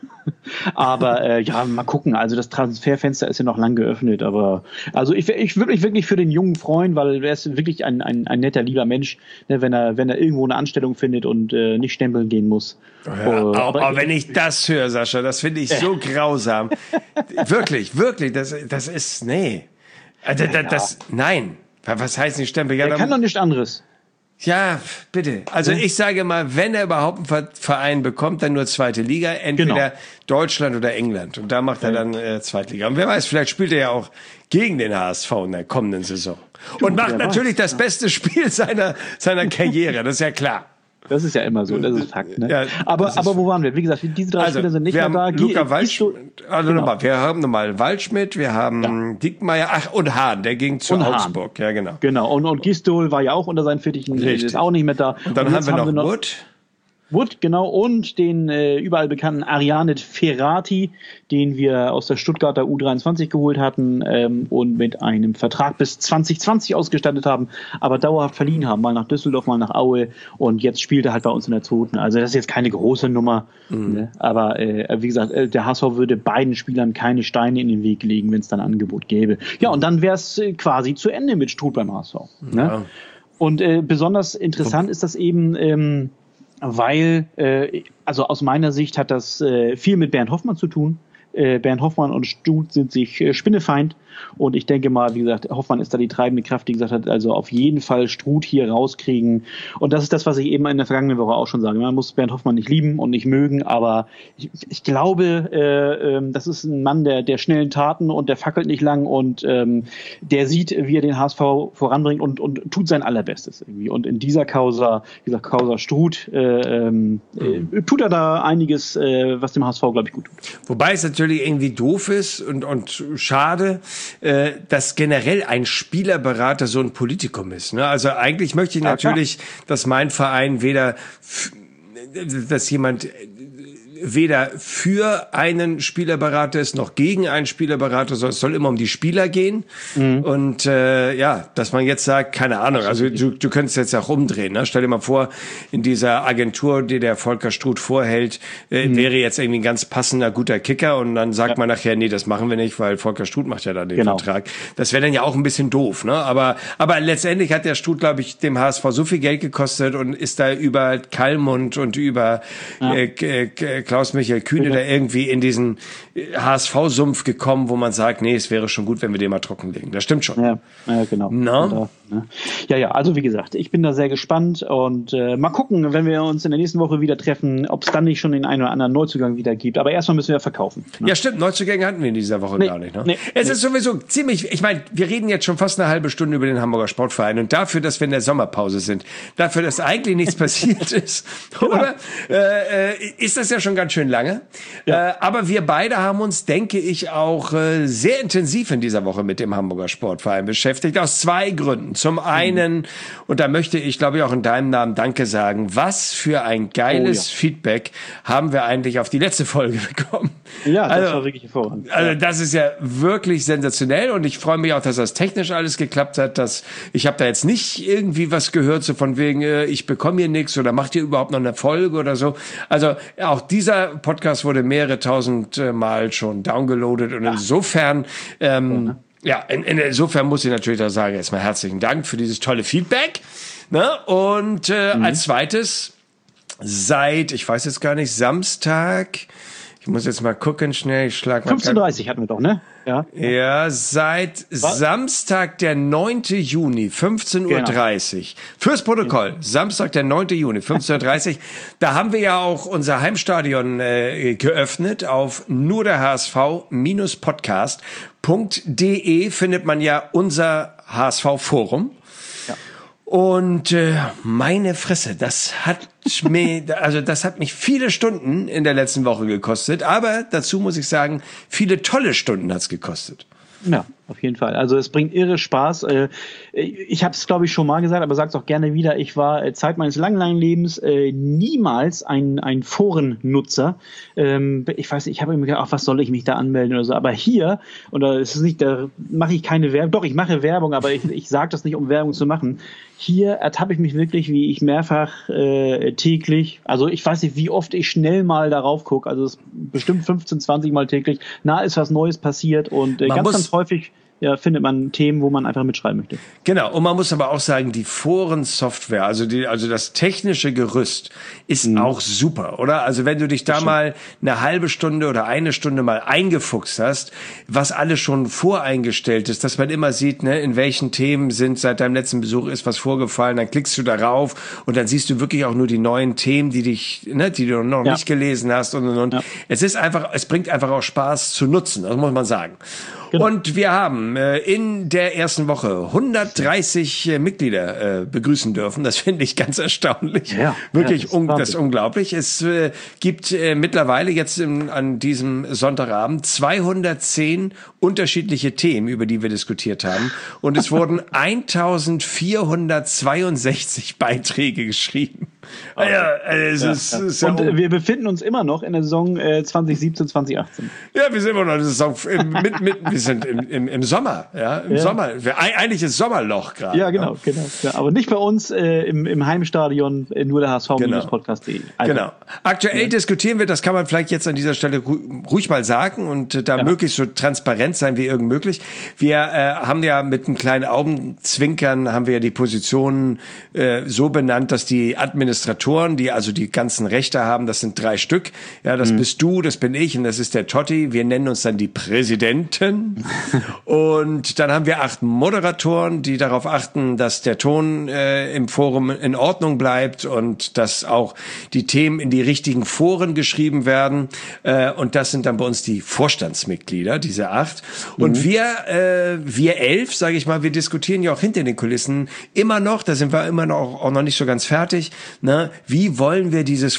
Aber äh, ja, mal gucken. Also das Transferfenster ist ja noch lang geöffnet. Aber also ich, ich würde mich wirklich für den Jungen freuen, weil er ist wirklich ein, ein, ein netter, lieber Mensch, ne, wenn er wenn er irgendwo eine Anstellung findet und äh, nicht stempeln gehen muss. Ja, uh, aber, aber wenn ich das höre, Sascha, das finde ich so grausam. Wirklich, wirklich, das, das ist, nee. Also, das, das, nein. Was heißt nicht Stempel? Ja, er kann doch nichts anderes. Ja, bitte. Also ich sage mal, wenn er überhaupt einen Verein bekommt, dann nur zweite Liga, entweder genau. Deutschland oder England. Und da macht er dann äh, Zweitliga. Und wer weiß, vielleicht spielt er ja auch gegen den H S V in der kommenden Saison. Und macht natürlich das beste Spiel seiner, seiner Karriere, das ist ja klar. Das ist ja immer so, das ist Fakt. Ne? Ja, aber, aber wo waren wir? Wie gesagt, diese drei also, Spieler sind nicht wir mehr haben da. Luca Waldschmidt, also genau. nochmal, wir haben nochmal Waldschmidt, wir haben ja. Diekmeyer, ach, und Hahn, der ging zu und Augsburg, Hahn. Ja, genau. Genau, und, und Gistol war ja auch unter seinen Fittichen, Richtig. Ist auch nicht mehr da. Und dann und haben, wir haben wir noch Wood. Wood, genau, und den äh, überall bekannten Arianet Ferrati, den wir aus der Stuttgarter U dreiundzwanzig geholt hatten ähm, und mit einem Vertrag bis zwanzig zwanzig ausgestattet haben, aber dauerhaft verliehen haben, mal nach Düsseldorf, mal nach Aue, und jetzt spielt er halt bei uns in der zweiten. Also das ist jetzt keine große Nummer, mhm. ne? Aber äh, wie gesagt, äh, der H S V würde beiden Spielern keine Steine in den Weg legen, wenn es dann ein Angebot gäbe. Ja, und dann wäre es äh, quasi zu Ende mit Struth beim H S V. Ne? Ja. Und äh, besonders interessant ist das eben, ähm, weil, äh, also aus meiner Sicht hat das äh, viel mit Bernd Hoffmann zu tun. Äh, Bernd Hoffmann und Struth sind sich äh, Spinnefeind. Und ich denke mal, wie gesagt, Hoffmann ist da die treibende Kraft, die gesagt hat, also auf jeden Fall Struth hier rauskriegen. Und das ist das, was ich eben in der vergangenen Woche auch schon sage. Man muss Bernd Hoffmann nicht lieben und nicht mögen, aber ich, ich glaube, äh, äh, das ist ein Mann der, der schnellen Taten und der fackelt nicht lang und ähm, der sieht, wie er den H S V voranbringt und, und tut sein Allerbestes irgendwie. Und in dieser Causa, dieser Causa Struth, äh, ähm, äh, tut er da einiges, äh, was dem H S V, glaube ich, gut tut. Wobei es natürlich irgendwie doof ist und, und schade, äh, dass generell ein Spielerberater so ein Politikum ist. Ne? Also eigentlich möchte ich natürlich, ja, dass mein Verein weder, dass jemand weder für einen Spielerberater ist, noch gegen einen Spielerberater, sondern es soll immer um die Spieler gehen. Mhm. Und äh, ja, dass man jetzt sagt, keine Ahnung, also du, du könntest jetzt auch umdrehen. Ne? Stell dir mal vor, in dieser Agentur, die der Volker Struth vorhält, äh, mhm. wäre jetzt irgendwie ein ganz passender, guter Kicker und dann sagt ja. man nachher, nee, das machen wir nicht, weil Volker Struth macht ja dann den genau. Vertrag. Das wäre dann ja auch ein bisschen doof. Ne? Aber, aber letztendlich hat der Struth, glaube ich, dem H S V so viel Geld gekostet und ist da über Kallmund und über ja. äh, äh, Klaus-Michael Kühne ja. da irgendwie in diesen H S V-Sumpf gekommen, wo man sagt, nee, es wäre schon gut, wenn wir den mal trockenlegen. Das stimmt schon. Ja, ja genau. No? Da, ne? Ja, ja, also wie gesagt, ich bin da sehr gespannt und äh, mal gucken, wenn wir uns in der nächsten Woche wieder treffen, ob es dann nicht schon den einen oder anderen Neuzugang wieder gibt. Aber erstmal müssen wir verkaufen. Ne? Ja, stimmt, Neuzugänge hatten wir in dieser Woche nee, gar nicht. Ne? Nee, es nee. ist sowieso ziemlich, ich meine, wir reden jetzt schon fast eine halbe Stunde über den Hamburger Sportverein und dafür, dass wir in der Sommerpause sind, dafür, dass eigentlich nichts passiert ist, oder? Äh, äh, ist das ja schon ganz schön lange. Ja. Äh, aber wir beide haben uns, denke ich, auch äh, sehr intensiv in dieser Woche mit dem Hamburger Sportverein beschäftigt, aus zwei Gründen. Zum einen, mhm. und da möchte ich, glaube ich, auch in deinem Namen Danke sagen, was für ein geiles oh, ja. Feedback haben wir eigentlich auf die letzte Folge bekommen. Ja, das also, war wirklich hervorragend. Also das ist ja wirklich sensationell und ich freue mich auch, dass das technisch alles geklappt hat. Dass ich habe da jetzt nicht irgendwie was gehört, so von wegen, äh, ich bekomme hier nichts oder macht ihr überhaupt noch eine Folge oder so. Also auch dieser Podcast wurde mehrere tausend Mal schon downgeloadet und ja. insofern ähm, Ja, in, insofern muss ich natürlich auch sagen, erstmal herzlichen Dank für dieses tolle Feedback. Ne? Und äh, mhm. als zweites, seit, ich weiß jetzt gar nicht, Samstag, ich muss jetzt mal gucken schnell, ich schlag mal. fünfzehn Uhr dreißig hatten wir doch, ne? Ja, ja seit Was? Samstag, der neunte Juni, fünfzehn Uhr dreißig. Genau. Fürs Protokoll, genau. Samstag, der neunte Juni, fünfzehn Uhr dreißig. Da haben wir ja auch unser Heimstadion äh, geöffnet. Auf nur der H S V Podcast punkt de findet man ja unser H S V-Forum. Und äh, meine Fresse, das hat mir, also das hat mich viele Stunden in der letzten Woche gekostet. Aber dazu muss ich sagen, viele tolle Stunden hat's gekostet. Ja, auf jeden Fall. Also es bringt irre Spaß. Ich habe es, glaube ich, schon mal gesagt, aber sag's auch gerne wieder. Ich war Zeit meines langen, langen Lebens niemals ein, ein Forennutzer. Ich weiß nicht, ich habe mir gedacht, ach, was soll ich mich da anmelden oder so. Aber hier, und da ist es nicht, da mache ich keine Werbung. Doch, ich mache Werbung, aber ich, ich sage das nicht, um Werbung zu machen. Hier ertappe ich mich wirklich, wie ich mehrfach äh, täglich, also ich weiß nicht, wie oft ich schnell mal darauf gucke, also es ist bestimmt fünfzehn, zwanzig Mal täglich, na, ist was Neues passiert und äh, ganz, ganz häufig ja, findet man Themen, wo man einfach mitschreiben möchte. Genau, und man muss aber auch sagen, die Forensoftware, also die, also das technische Gerüst ist mhm. auch super, oder? Also wenn du dich da mal eine halbe Stunde oder eine Stunde mal eingefuchst hast, was alles schon voreingestellt ist, dass man immer sieht, ne, in welchen Themen sind seit deinem letzten Besuch ist was vorgefallen, dann klickst du darauf und dann siehst du wirklich auch nur die neuen Themen, die dich, ne, die du noch ja. nicht gelesen hast und und und. Ja. Es ist einfach, es bringt einfach auch Spaß zu nutzen, das muss man sagen. Genau. Und wir haben äh, in der ersten Woche hundertdreißig äh, Mitglieder äh, begrüßen dürfen. Das finde ich ganz erstaunlich. Ja, Wirklich, ja, das, un- das ist unglaublich. Es äh, gibt äh, mittlerweile jetzt im, an diesem Sonntagabend zweihundertzehn unterschiedliche Themen, über die wir diskutiert haben. Und es wurden eintausendvierhundertzweiundsechzig Beiträge geschrieben. Ah, ja, es ja, ist, ja. Ist ja und um- wir befinden uns immer noch in der Saison äh, zwanzig siebzehn, zwanzig achtzehn. Ja, wir sind immer noch in der Saison im, mit, mit, wir sind im, im, im Sommer, ja, im ja. Sommer. Wir, eigentlich ist Sommerloch gerade. Ja, genau, ja. genau. Ja, aber nicht bei uns äh, im, im Heimstadion, äh, nur der H S V Podcast punkt de. Also, genau. Aktuell ja. diskutieren wir, das kann man vielleicht jetzt an dieser Stelle ru- ruhig mal sagen und äh, da ja. möglichst so transparent sein wie irgend möglich. Wir äh, haben ja mit einem kleinen Augenzwinkern haben wir ja die Positionen äh, so benannt, dass die Administratoren, die also die ganzen Rechte haben, das sind drei Stück. Ja, das mhm. bist du, das bin ich und das ist der Totti. Wir nennen uns dann die Präsidenten. Und dann haben wir acht Moderatoren, die darauf achten, dass der Ton äh, im Forum in Ordnung bleibt und dass auch die Themen in die richtigen Foren geschrieben werden. Äh, und das sind dann bei uns die Vorstandsmitglieder, diese acht. Und mhm. wir, äh, wir elf, sage ich mal, wir diskutieren ja auch hinter den Kulissen immer noch, da sind wir immer noch auch noch nicht so ganz fertig, ne? Wie wollen wir dieses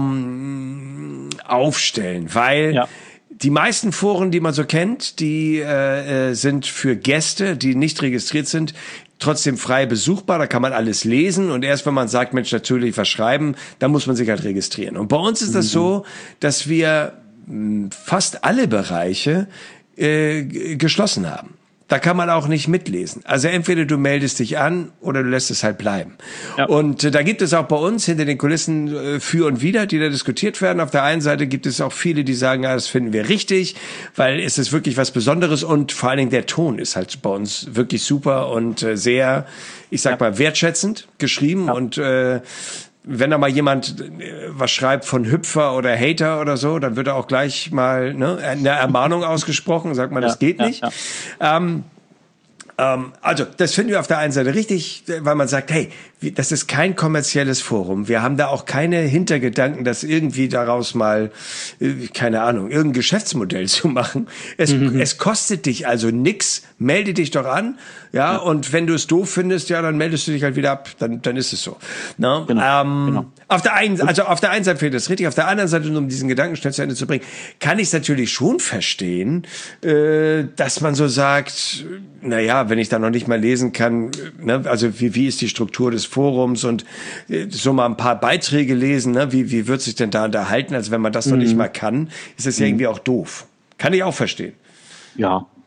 Forum aufstellen? Weil ja. die meisten Foren, die man so kennt, die äh, sind für Gäste, die nicht registriert sind, trotzdem frei besuchbar, da kann man alles lesen und erst wenn man sagt, Mensch, natürlich was schreiben, dann muss man sich halt registrieren. Und bei uns ist das mhm. so, dass wir mh, fast alle Bereiche äh, geschlossen haben. Da kann man auch nicht mitlesen. Also entweder du meldest dich an oder du lässt es halt bleiben. Ja. Und äh, da gibt es auch bei uns hinter den Kulissen äh, für und wider, die da diskutiert werden. Auf der einen Seite gibt es auch viele, die sagen, ja, das finden wir richtig, weil es ist wirklich was Besonderes und vor allen Dingen der Ton ist halt bei uns wirklich super und äh, sehr, ich sag ja. mal, wertschätzend geschrieben ja. und äh, wenn da mal jemand was schreibt von Hüpfer oder Hater oder so, dann wird er auch gleich mal ne, eine Ermahnung ausgesprochen, sagt man, ja, das geht ja, nicht. Ja. Ähm, ähm, also, das finden wir auf der einen Seite richtig, weil man sagt, hey, das ist kein kommerzielles Forum. Wir haben da auch keine Hintergedanken, das irgendwie daraus mal, keine Ahnung, irgendein Geschäftsmodell zu machen. Es, mhm. es kostet dich also nix. Melde dich doch an, ja, ja. Und wenn du es doof findest, ja, dann meldest du dich halt wieder ab. Dann, dann ist es so. Ne? Genau, ähm, genau. Auf der einen, also auf der einen Seite finde ich das richtig, auf der anderen Seite, um diesen Gedanken schnell zu Ende zu bringen, kann ich es natürlich schon verstehen, äh, dass man so sagt, na ja, wenn ich da noch nicht mal lesen kann, ne, also wie, wie ist die Struktur des Forums und äh, so mal ein paar Beiträge lesen, ne, wie, wie wird sich denn da unterhalten, als wenn man das mhm. noch nicht mal kann, ist das ja mhm. irgendwie auch doof. Kann ich auch verstehen. Ja.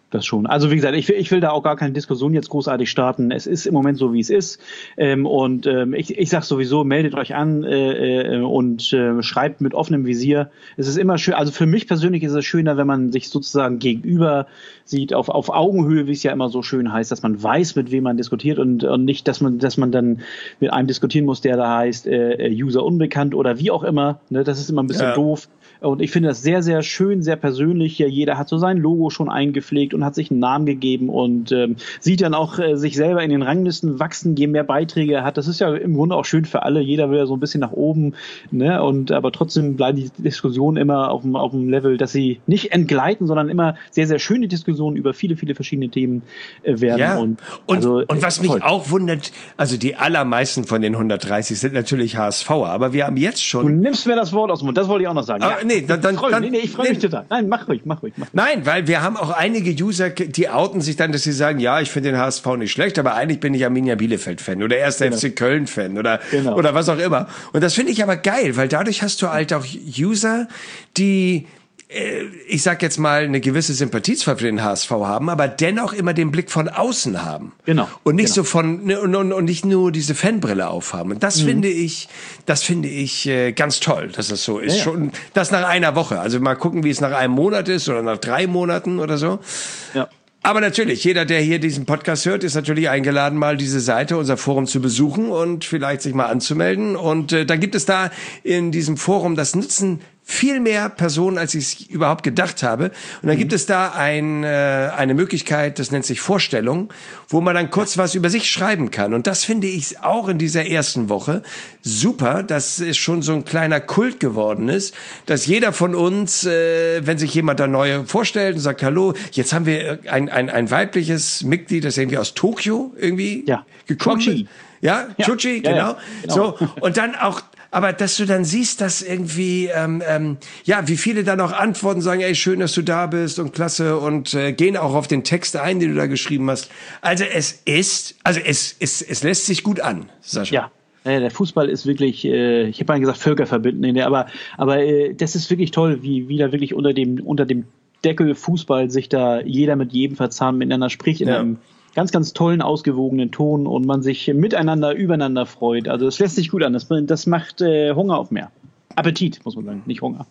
Das schon. Also wie gesagt, ich will, ich will da auch gar keine Diskussion jetzt großartig starten. Es ist im Moment so, wie es ist. Ähm, und ähm, ich, ich sage sowieso, meldet euch an äh, äh, und äh, schreibt mit offenem Visier. Es ist immer schön, also für mich persönlich ist es schöner, wenn man sich sozusagen gegenüber sieht, auf, auf Augenhöhe, wie es ja immer so schön heißt, dass man weiß, mit wem man diskutiert und, und nicht, dass man, dass man dann mit einem diskutieren muss, der da heißt äh, User unbekannt oder wie auch immer. Ne? Das ist immer ein bisschen ja. doof. Und ich finde das sehr, sehr schön, sehr persönlich. Ja, jeder hat so sein Logo schon eingepflegt und hat sich einen Namen gegeben und ähm, sieht dann auch äh, sich selber in den Ranglisten wachsen, je mehr Beiträge er hat. Das ist ja im Grunde auch schön für alle. Jeder will ja so ein bisschen nach oben, ne? Und aber trotzdem bleiben die Diskussionen immer auf dem, auf dem Level, dass sie nicht entgleiten, sondern immer sehr, sehr schöne Diskussionen über viele, viele verschiedene Themen äh, werden. Ja. Und, und, also, und was mich toll. auch wundert, also die allermeisten von den hundertdreißig sind natürlich HSVer, aber wir haben jetzt schon... Du nimmst mir das Wort aus dem Mund, das wollte ich auch noch sagen. Ah, ja. Nee, dann, dann, freu, dann, nee, nee, ich freue nee. mich total. Nein, mach ruhig, mach ruhig, mach ruhig. Nein, weil wir haben auch einige User, die outen sich dann, dass sie sagen, ja, ich finde den H S V nicht schlecht, aber eigentlich bin ich Arminia Bielefeld-Fan oder erster genau. F C Köln-Fan oder, genau. oder was auch immer. Und das finde ich aber geil, weil dadurch hast du halt auch User, die, äh, ich sag jetzt mal, eine gewisse Sympathie zwar für den H S V haben, aber dennoch immer den Blick von außen haben. Genau. Und nicht genau. so von, ne, und, und, und nicht nur diese Fanbrille aufhaben. Und das mhm. finde ich, das finde ich äh, ganz toll, dass das so ist. Ja, ja. Schon, das nach einer Woche. Also mal gucken, wie es nach einem Monat ist oder nach drei Monaten oder so. Ja. Aber natürlich, jeder, der hier diesen Podcast hört, ist natürlich eingeladen, mal diese Seite, unser Forum zu besuchen und vielleicht sich mal anzumelden. Und äh, dann gibt es da in diesem Forum, das nutzen viel mehr Personen, als ich es überhaupt gedacht habe. Und dann gibt es da ein, äh, eine Möglichkeit, das nennt sich Vorstellung, wo man dann kurz was über sich schreiben kann. Und das finde ich auch in dieser ersten Woche super, dass es schon so ein kleiner Kult geworden ist, dass jeder von uns, äh, wenn sich jemand da neu vorstellt und sagt, hallo, jetzt haben wir ein, ein, ein weibliches Mitglied, das irgendwie aus Tokio irgendwie ja. gekommen Chuchi. ist. Ja, ja. Chuchi, ja, genau. ja, genau. So, und dann auch, aber dass du dann siehst, dass irgendwie, ähm, ähm, ja, wie viele dann auch antworten, sagen, ey, schön, dass du da bist und klasse und äh, gehen auch auf den Text ein, den du da geschrieben hast. Also es ist, also es, es, es lässt sich gut an, Sascha. Ja. Der Fußball ist wirklich, äh, ich habe mal gesagt, völkerverbindend, nee, aber, aber äh, das ist wirklich toll, wie, wie da wirklich unter dem, unter dem Deckel Fußball sich da jeder mit jedem verzahnt miteinander spricht in ja. einem ganz, ganz tollen, ausgewogenen Ton und man sich miteinander, übereinander freut. Also es lässt sich gut an. Das, das macht äh, Hunger auf mehr. Appetit, muss man sagen, nicht Hunger.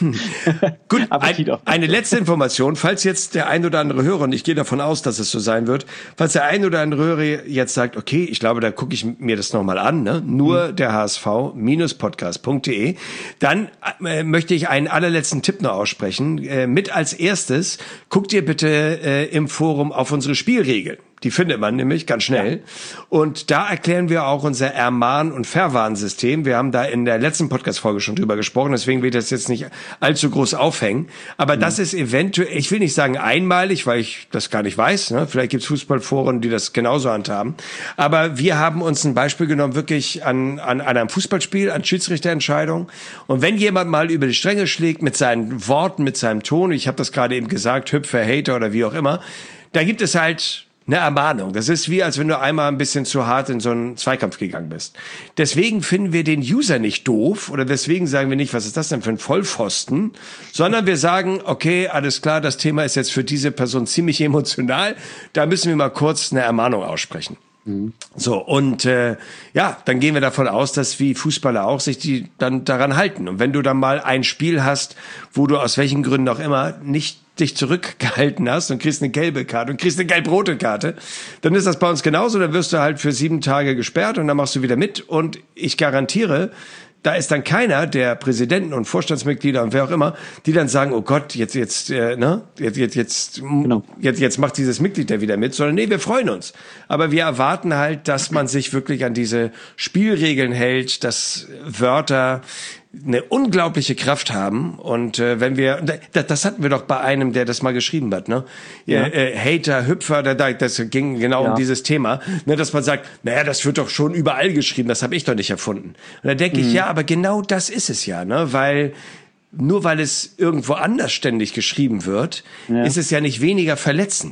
Gut, Appetit ein, eine letzte Information, falls jetzt der ein oder andere Hörer, und ich gehe davon aus, dass es so sein wird, falls der ein oder andere Hörer jetzt sagt, okay, ich glaube, da gucke ich mir das nochmal an, ne? nur mhm. der H S V Podcast punkt de, dann äh, möchte ich einen allerletzten Tipp noch aussprechen. Äh, mit als erstes, guckt ihr bitte äh, im Forum auf unsere Spielregeln. Die findet man nämlich ganz schnell. Ja. Und da erklären wir auch unser Ermahn- und Verwarnsystem. Wir haben da in der letzten Podcast-Folge schon drüber gesprochen, deswegen will ich das jetzt nicht allzu groß aufhängen. Aber mhm. das ist eventuell, ich will nicht sagen einmalig, weil ich das gar nicht weiß. Ne? Vielleicht gibt es Fußballforen, die das genauso handhaben. Aber wir haben uns ein Beispiel genommen, wirklich an, an, an einem Fußballspiel, an Schiedsrichterentscheidung. Und wenn jemand mal über die Stränge schlägt mit seinen Worten, mit seinem Ton, ich habe das gerade eben gesagt, Hüpfer, Hater oder wie auch immer, da gibt es halt eine Ermahnung. Das ist wie, als wenn du einmal ein bisschen zu hart in so einen Zweikampf gegangen bist. Deswegen finden wir den User nicht doof oder deswegen sagen wir nicht, was ist das denn für ein Vollpfosten, sondern wir sagen, okay, alles klar, das Thema ist jetzt für diese Person ziemlich emotional, da müssen wir mal kurz eine Ermahnung aussprechen. Mhm. So, und äh, ja, dann gehen wir davon aus, dass wie Fußballer auch sich die dann daran halten. Und wenn du dann mal ein Spiel hast, wo du aus welchen Gründen auch immer nicht dich zurückgehalten hast und kriegst eine gelbe Karte und kriegst eine gelb-rote Karte, dann ist das bei uns genauso, dann wirst du halt für sieben Tage gesperrt und dann machst du wieder mit und ich garantiere, da ist dann keiner der Präsidenten und Vorstandsmitglieder und wer auch immer, die dann sagen, oh Gott, jetzt jetzt äh, ne, jetzt jetzt jetzt genau. jetzt jetzt macht dieses Mitglied da wieder mit, sondern nee, wir freuen uns. Aber wir erwarten halt, dass man sich wirklich an diese Spielregeln hält, dass Wörter eine unglaubliche Kraft haben und äh, wenn wir das, das hatten wir doch bei einem, der das mal geschrieben hat, ne? Ja. Äh, äh, Hater, Hüpfer, da, das ging genau ja. um dieses Thema, ne, dass man sagt, naja, das wird doch schon überall geschrieben, das habe ich doch nicht erfunden. Und da denke mhm. ich, ja, aber genau das ist es ja, ne, weil nur weil es irgendwo anders ständig geschrieben wird, ja. ist es ja nicht weniger verletzend.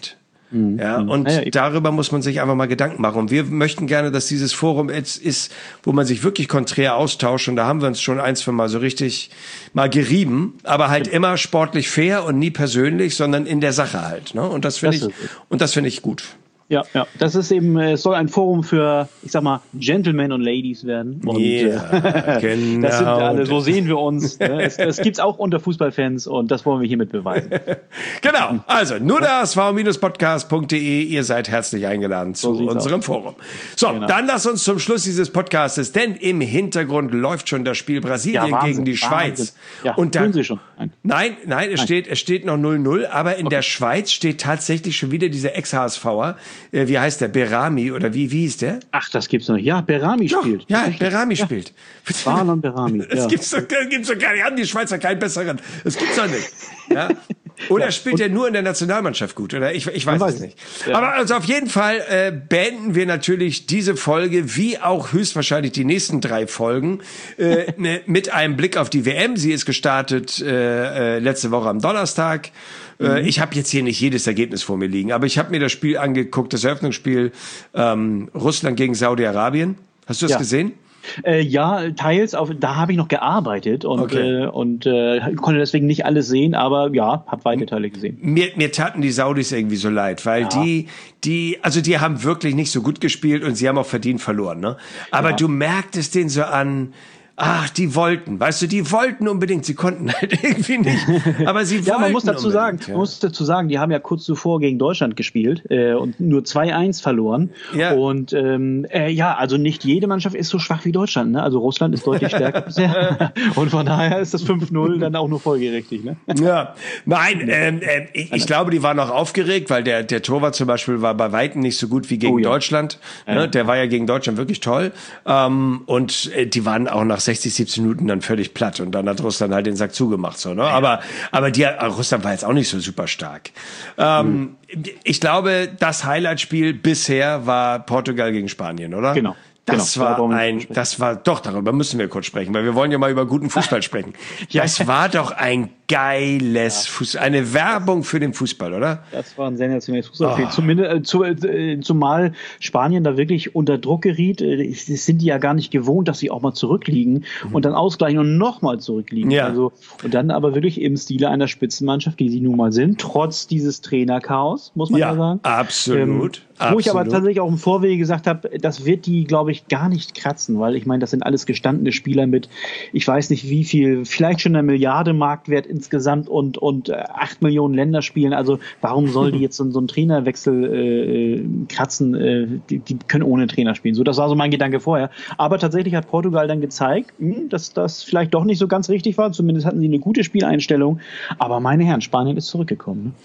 Mhm. Ja, und ja, ja, darüber muss man sich einfach mal Gedanken machen. Und wir möchten gerne, dass dieses Forum jetzt ist, wo man sich wirklich konträr austauscht. Und da haben wir uns schon ein, zwei Mal so richtig mal gerieben. Aber halt immer sportlich fair und nie persönlich, sondern in der Sache halt. Ne? Und das finde ich, und das finde ich gut. Ja, ja, das ist eben, es soll ein Forum für, ich sag mal, Gentlemen und Ladies werden. Und yeah, genau. Das sind alle, so sehen wir uns. Ne? Es, es gibt's auch unter Fußballfans und das wollen wir hiermit beweisen. Genau, also nur der H S V Podcast punkt de, ihr seid herzlich eingeladen zu so unserem aus. Forum. So, genau. Dann lass uns zum Schluss dieses Podcastes, denn im Hintergrund läuft schon das Spiel Brasilien ja, gegen die Schweiz. Ja, und da, Sie schon. Nein, nein, nein es, nein. Steht, es steht noch null null, aber in okay. der Schweiz steht tatsächlich schon wieder dieser Ex-HSVer, wie heißt der, Berami oder wie, wie hieß der? Ach, das gibt's noch. Ja, Berami Doch, spielt. Ja, Berami ja. spielt. Marlon Berami. Das ja. gibt's doch, das gibt's doch gar nicht. Haben die Schweizer keinen besseren. Das gibt's doch nicht. Ja. Oder ja. spielt er nur in der Nationalmannschaft gut? Oder ich, ich weiß es nicht. Ja. Aber also auf jeden Fall äh, beenden wir natürlich diese Folge, wie auch höchstwahrscheinlich die nächsten drei Folgen, äh, ne, mit einem Blick auf die W M. Sie ist gestartet äh, äh, letzte Woche am Donnerstag. Mhm. Ich habe jetzt hier nicht jedes Ergebnis vor mir liegen, aber ich habe mir das Spiel angeguckt, das Eröffnungsspiel ähm, Russland gegen Saudi-Arabien. Hast du das ja. gesehen? Äh, ja, teils. Auf, da habe ich noch gearbeitet und, okay. äh, und äh, konnte deswegen nicht alles sehen, aber ja, habe weite Teile gesehen. Mir, mir taten die Saudis irgendwie so leid, weil ja. die, die, also die haben wirklich nicht so gut gespielt und sie haben auch verdient verloren. Ne? Aber ja. du merktest denen so an, ach, die wollten, weißt du, die wollten unbedingt, sie konnten halt irgendwie nicht, aber sie wollten ja, man muss dazu sagen, ja. man muss dazu sagen, die haben ja kurz zuvor gegen Deutschland gespielt äh, und nur zwei eins verloren ja. und ähm, äh, ja, also nicht jede Mannschaft ist so schwach wie Deutschland, ne? Also Russland ist deutlich stärker bisher und von daher ist das fünf null dann auch nur folgerichtig, ne? Ja, nein, ähm, äh, ich, ich glaube, die waren auch aufgeregt, weil der, der Torwart zum Beispiel war bei Weitem nicht so gut wie gegen oh, ja. Deutschland, ne? Ja. Der war ja gegen Deutschland wirklich toll ähm, und äh, die waren auch nach sechzig, siebzig Minuten dann völlig platt und dann hat Russland halt den Sack zugemacht, so, ne? Aber, aber die, Russland war jetzt auch nicht so super stark. Ähm, mhm. Ich glaube, das Highlight-Spiel bisher war Portugal gegen Spanien, oder? Genau. Das genau, war ein, das war, doch, darüber müssen wir kurz sprechen, weil wir wollen ja mal über guten Fußball sprechen. Das war doch ein geiles ja. Fußball, eine Werbung für den Fußball, oder? Das war ein sensationelles Fußballspiel. Oh. Zumindest, äh, zu, äh, zumal Spanien da wirklich unter Druck geriet. Äh, das sind die ja gar nicht gewohnt, dass sie auch mal zurückliegen mhm. und dann ausgleichen und nochmal zurückliegen. Ja. Also, und dann aber wirklich im Stile einer Spitzenmannschaft, die sie nun mal sind, trotz dieses Trainerchaos, muss man ja, ja sagen. Absolut. Ähm, Wo absolut. ich aber tatsächlich auch im Vorwege gesagt habe, das wird die, glaube ich, gar nicht kratzen, weil ich meine, das sind alles gestandene Spieler mit, ich weiß nicht wie viel, vielleicht schon eine Milliarde Marktwert insgesamt und und acht Millionen Länderspielen. Also warum soll die jetzt so, so einen Trainerwechsel äh, kratzen? Äh, die, die können ohne Trainer spielen. So, das war so mein Gedanke vorher. Aber tatsächlich hat Portugal dann gezeigt, mh, dass das vielleicht doch nicht so ganz richtig war. Zumindest hatten sie eine gute Spieleinstellung. Aber meine Herren, Spanien ist zurückgekommen. Ne?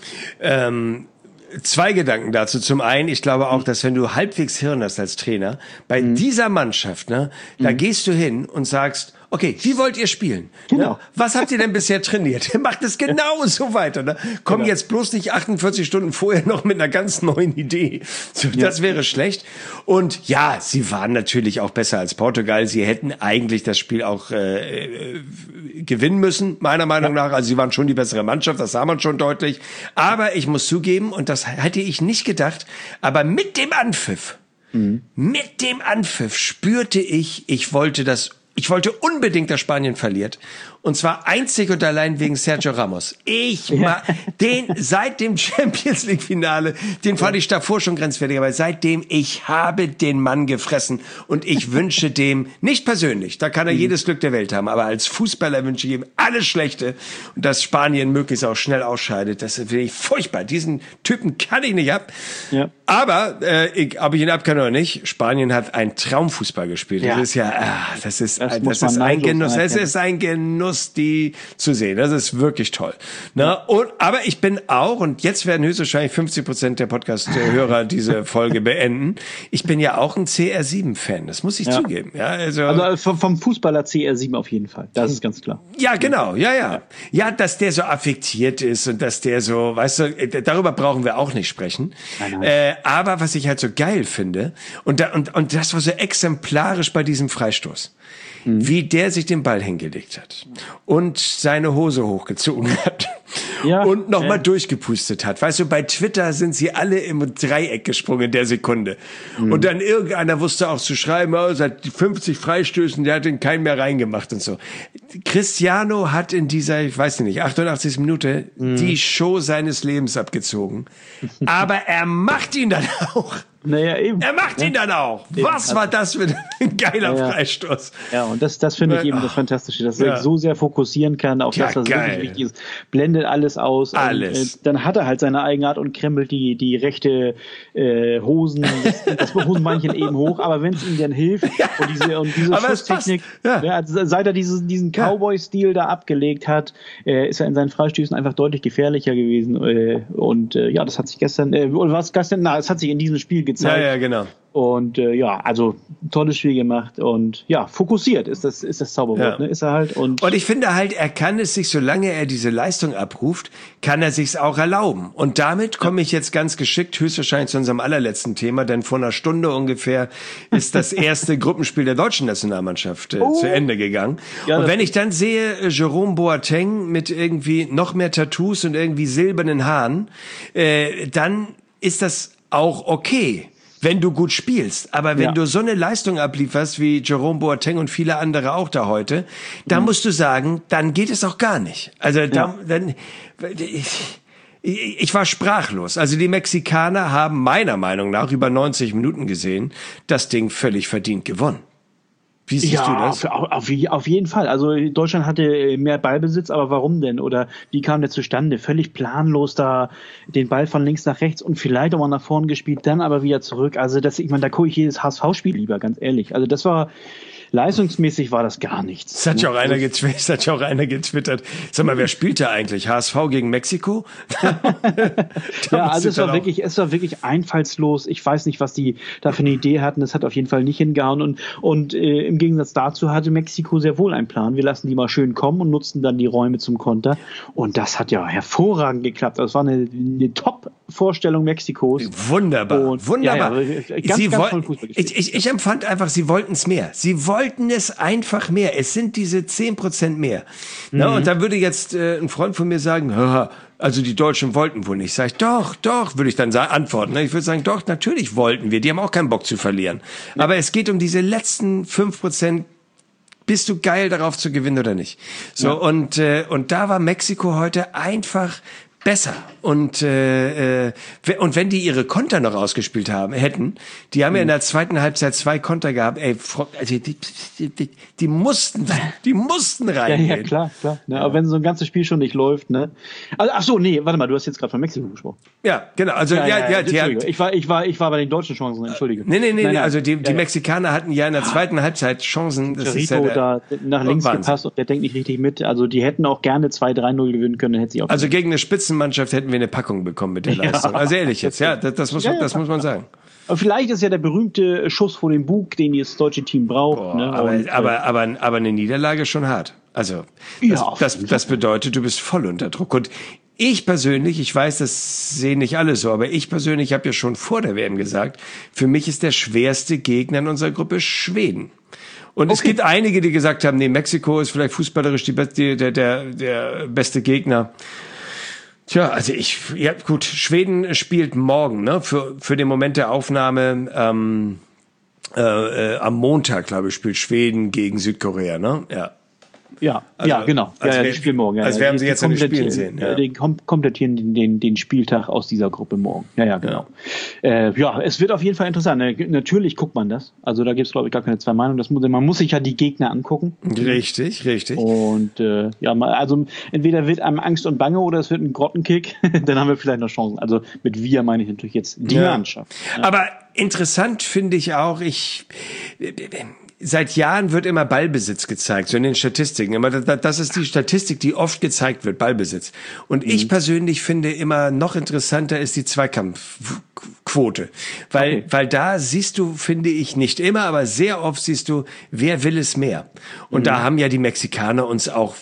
Ähm Zwei Gedanken dazu. Zum einen, ich glaube auch, dass wenn du halbwegs Hirn hast als Trainer, bei mhm. dieser Mannschaft, ne, da mhm. gehst du hin und sagst, okay, wie wollt ihr spielen? Genau. Ne? Was habt ihr denn bisher trainiert? Macht es genau so weiter. Ne? Komm genau. jetzt bloß nicht achtundvierzig Stunden vorher noch mit einer ganz neuen Idee. So, ja. Das wäre schlecht. Und ja, sie waren natürlich auch besser als Portugal. Sie hätten eigentlich das Spiel auch äh, äh, gewinnen müssen, meiner Meinung ja. nach. Also sie waren schon die bessere Mannschaft, das sah man schon deutlich. Aber ich muss zugeben, und das hätte ich nicht gedacht, aber mit dem Anpfiff, mhm. mit dem Anpfiff spürte ich, ich wollte das Ich wollte unbedingt, dass Spanien verliert. Und zwar einzig und allein wegen Sergio Ramos. Ich ma den seit dem Champions League Finale, den fand ich davor schon grenzwertig, aber seitdem ich habe den Mann gefressen und ich wünsche dem, nicht persönlich, da kann er jedes Glück der Welt haben, aber als Fußballer wünsche ich ihm alles Schlechte und dass Spanien möglichst auch schnell ausscheidet. Das finde ich furchtbar. Diesen Typen kann ich nicht ab. Ja. Aber äh, ich, ob ich ihn ab kann oder nicht, Spanien hat ein Traumfußball gespielt. Ja. Das ist ja, ah, das ist, das, das ist ein Genuss. Das ist ein Genuss, die zu sehen. Das ist wirklich toll. Na, und, aber ich bin auch, und jetzt werden höchstwahrscheinlich fünfzig Prozent der Podcast-Hörer diese Folge beenden, ich bin ja auch ein C R sieben Fan. Das muss ich ja. zugeben. Ja, also, also vom, vom Fußballer C R sieben auf jeden Fall. Das ist ganz klar. Ja, genau. Ja, ja. Ja, dass der so affektiert ist und dass der so, weißt du, darüber brauchen wir auch nicht sprechen. Nein, nein. Äh, aber was ich halt so geil finde, und, da, und, und das war so exemplarisch bei diesem Freistoß, mhm. wie der sich den Ball hingelegt hat. und seine Hose hochgezogen hat. Ja, und nochmal äh. durchgepustet hat. Weißt du, bei Twitter sind sie alle im Dreieck gesprungen in der Sekunde. Mhm. Und dann irgendeiner wusste auch zu schreiben, oh, seit fünfzig Freistößen, der hat den keinen mehr reingemacht und so. Cristiano hat in dieser, ich weiß nicht, achtundachtzigsten Minute mhm. die Show seines Lebens abgezogen. Aber er macht ihn dann auch. Naja, eben. Er macht ihn dann auch. Eben. Was war das für ein geiler ja, Freistoß? Ja, und das, das finde ich eben das Fantastische, dass er ja. sich so sehr fokussieren kann auf ja, das, was geil. wirklich wichtig ist. Blendet alles aus. Alles. Und, äh, dann hat er halt seine Eigenart und krempelt die, die rechte äh, Hosen, das, das Hosenbeinchen eben hoch. Aber wenn es ihm dann hilft und diese, und diese Schusstechnik, ja. Ja, seit er dieses, diesen Cowboy-Stil da abgelegt hat, äh, ist er in seinen Freistößen einfach deutlich gefährlicher gewesen. Äh, und äh, ja, das hat sich gestern, äh, oder was gestern, na, es hat sich in diesem Spiel gezeigt. Ja, ja, genau. Und äh, ja, also tolles Spiel gemacht und ja, fokussiert ist das, ist das Zauberwort, ja. ne? Ist er halt. Und, und ich finde halt, er kann es sich, solange er diese Leistung abruft, kann er sich's auch erlauben. Und damit komme ich jetzt ganz geschickt höchstwahrscheinlich zu unserem allerletzten Thema, denn vor einer Stunde ungefähr ist das erste Gruppenspiel der deutschen Nationalmannschaft äh, oh. zu Ende gegangen. Ja, und wenn ich dann sehe, äh, Jerome Boateng mit irgendwie noch mehr Tattoos und irgendwie silbernen Haaren, äh, dann ist das auch okay, wenn du gut spielst. Aber wenn ja. du so eine Leistung ablieferst wie Jerome Boateng und viele andere auch da heute, da mhm. musst du sagen, dann geht es auch gar nicht. Also da, ja. dann ich, ich war sprachlos. Also die Mexikaner haben meiner Meinung nach über neunzig Minuten gesehen, das Ding völlig verdient gewonnen. Wie siehst ja, du das? Auf, auf, auf jeden Fall. Also Deutschland hatte mehr Ballbesitz, aber warum denn? Oder wie kam der zustande? Völlig planlos da den Ball von links nach rechts und vielleicht auch mal nach vorn gespielt, dann aber wieder zurück. Also das, ich meine, da gucke ich jedes H S V-Spiel lieber, ganz ehrlich. Also das war leistungsmäßig war das gar nichts. Das hat ja auch einer getwittert. Das hat ja auch einer getwittert. Sag mal, wer spielt da eigentlich? H S V gegen Mexiko? Ja, also es war wirklich, es war wirklich einfallslos. Ich weiß nicht, was die da für eine Idee hatten. Das hat auf jeden Fall nicht hingehauen. Und, und äh, im Gegensatz dazu hatte Mexiko sehr wohl einen Plan. Wir lassen die mal schön kommen und nutzen dann die Räume zum Konter. Und das hat ja hervorragend geklappt. Das war eine, eine Top-Vorstellung Mexikos. Wunderbar, und, wunderbar. Ja, ja, ganz, sie ganz woll- ich, ich, ich empfand einfach, sie wollten es mehr. Sie wollten es einfach mehr. Es sind diese zehn Prozent mehr. Mhm. Na, und da würde jetzt äh, ein Freund von mir sagen, haha, also die Deutschen wollten wohl nicht. Sag ich, doch, doch, würde ich dann sagen, antworten. Ich würde sagen, doch, natürlich wollten wir. Die haben auch keinen Bock zu verlieren. Ja. Aber es geht um diese letzten fünf Prozent. Bist du geil darauf zu gewinnen oder nicht? So, ja. und, äh, und da war Mexiko heute einfach besser. Und äh, äh, und wenn die ihre Konter noch ausgespielt haben hätten, die haben mhm. ja in der zweiten Halbzeit zwei Konter gehabt, ey, also die, die, die, die mussten, die mussten reingehen. Ja, ja, klar, klar. Ne, ja. Aber wenn so ein ganzes Spiel schon nicht läuft, ne? Also, ach so, nee, warte mal, du hast jetzt gerade von Mexiko gesprochen. Ja, genau. Also ja, ja, ja, ja die hat, ich war, ich war, ich war bei den deutschen Chancen. Entschuldige. Nee, nee, nee, nein, nein. Also die, die ja, Mexikaner hatten ja in der zweiten Halbzeit Chancen. Das ist ja der, da nach links Wahnsinn. gepasst und der denkt nicht richtig mit. Also die hätten auch gerne zwei drei null gewinnen können, hätte sie auch. Also gegen eine Spitzenmannschaft hätten wir eine Packung bekommen mit der ja. Leistung. Also ehrlich jetzt, ja, das, das muss, ja, ja, das muss man sagen. Aber vielleicht ist ja der berühmte Schuss vor den Bug, den das deutsche Team braucht. Boah, ne? aber, und, aber, aber, aber eine Niederlage schon hart. Also das, ja, das, das bedeutet, du bist voll unter Druck. Und ich persönlich, ich weiß, das sehen nicht alle so, aber ich persönlich habe ja schon vor der W M gesagt, für mich ist der schwerste Gegner in unserer Gruppe Schweden. Und okay. es gibt einige, die gesagt haben, nee, Mexiko ist vielleicht fußballerisch die beste, der, der, der beste Gegner. Tja, also ich, ja gut, Schweden spielt morgen, ne, für, für den Moment der Aufnahme, ähm, äh, äh, am Montag, glaube ich, spielt Schweden gegen Südkorea, ne, ja. Ja, also, ja, genau. Also ja, ja, die spielen morgen. Ja, also werden sie jetzt in den Spielen sehen. Ja. Die kom- komplettieren den, den, den Spieltag aus dieser Gruppe morgen. Ja, ja, genau. Ja, äh, ja es wird auf jeden Fall interessant. Natürlich guckt man das. Also da gibt es, glaube ich, gar keine zwei Meinungen. Das muss, man muss sich ja die Gegner angucken. Richtig, richtig. Und äh, ja, also entweder wird einem Angst und Bange oder es wird ein Grottenkick. Dann haben wir vielleicht noch Chancen. Also mit wir meine ich natürlich jetzt die ja. Mannschaft. Ja. Aber interessant finde ich auch, ich... Seit Jahren wird immer Ballbesitz gezeigt, so in den Statistiken. Aber das ist die Statistik, die oft gezeigt wird, Ballbesitz. Und mhm. ich persönlich finde immer noch interessanter ist die Zweikampf, Quote. Weil, Okay. weil da siehst du, finde ich, nicht immer, aber sehr oft siehst du, wer will es mehr? Und mhm. da haben ja die Mexikaner uns auch,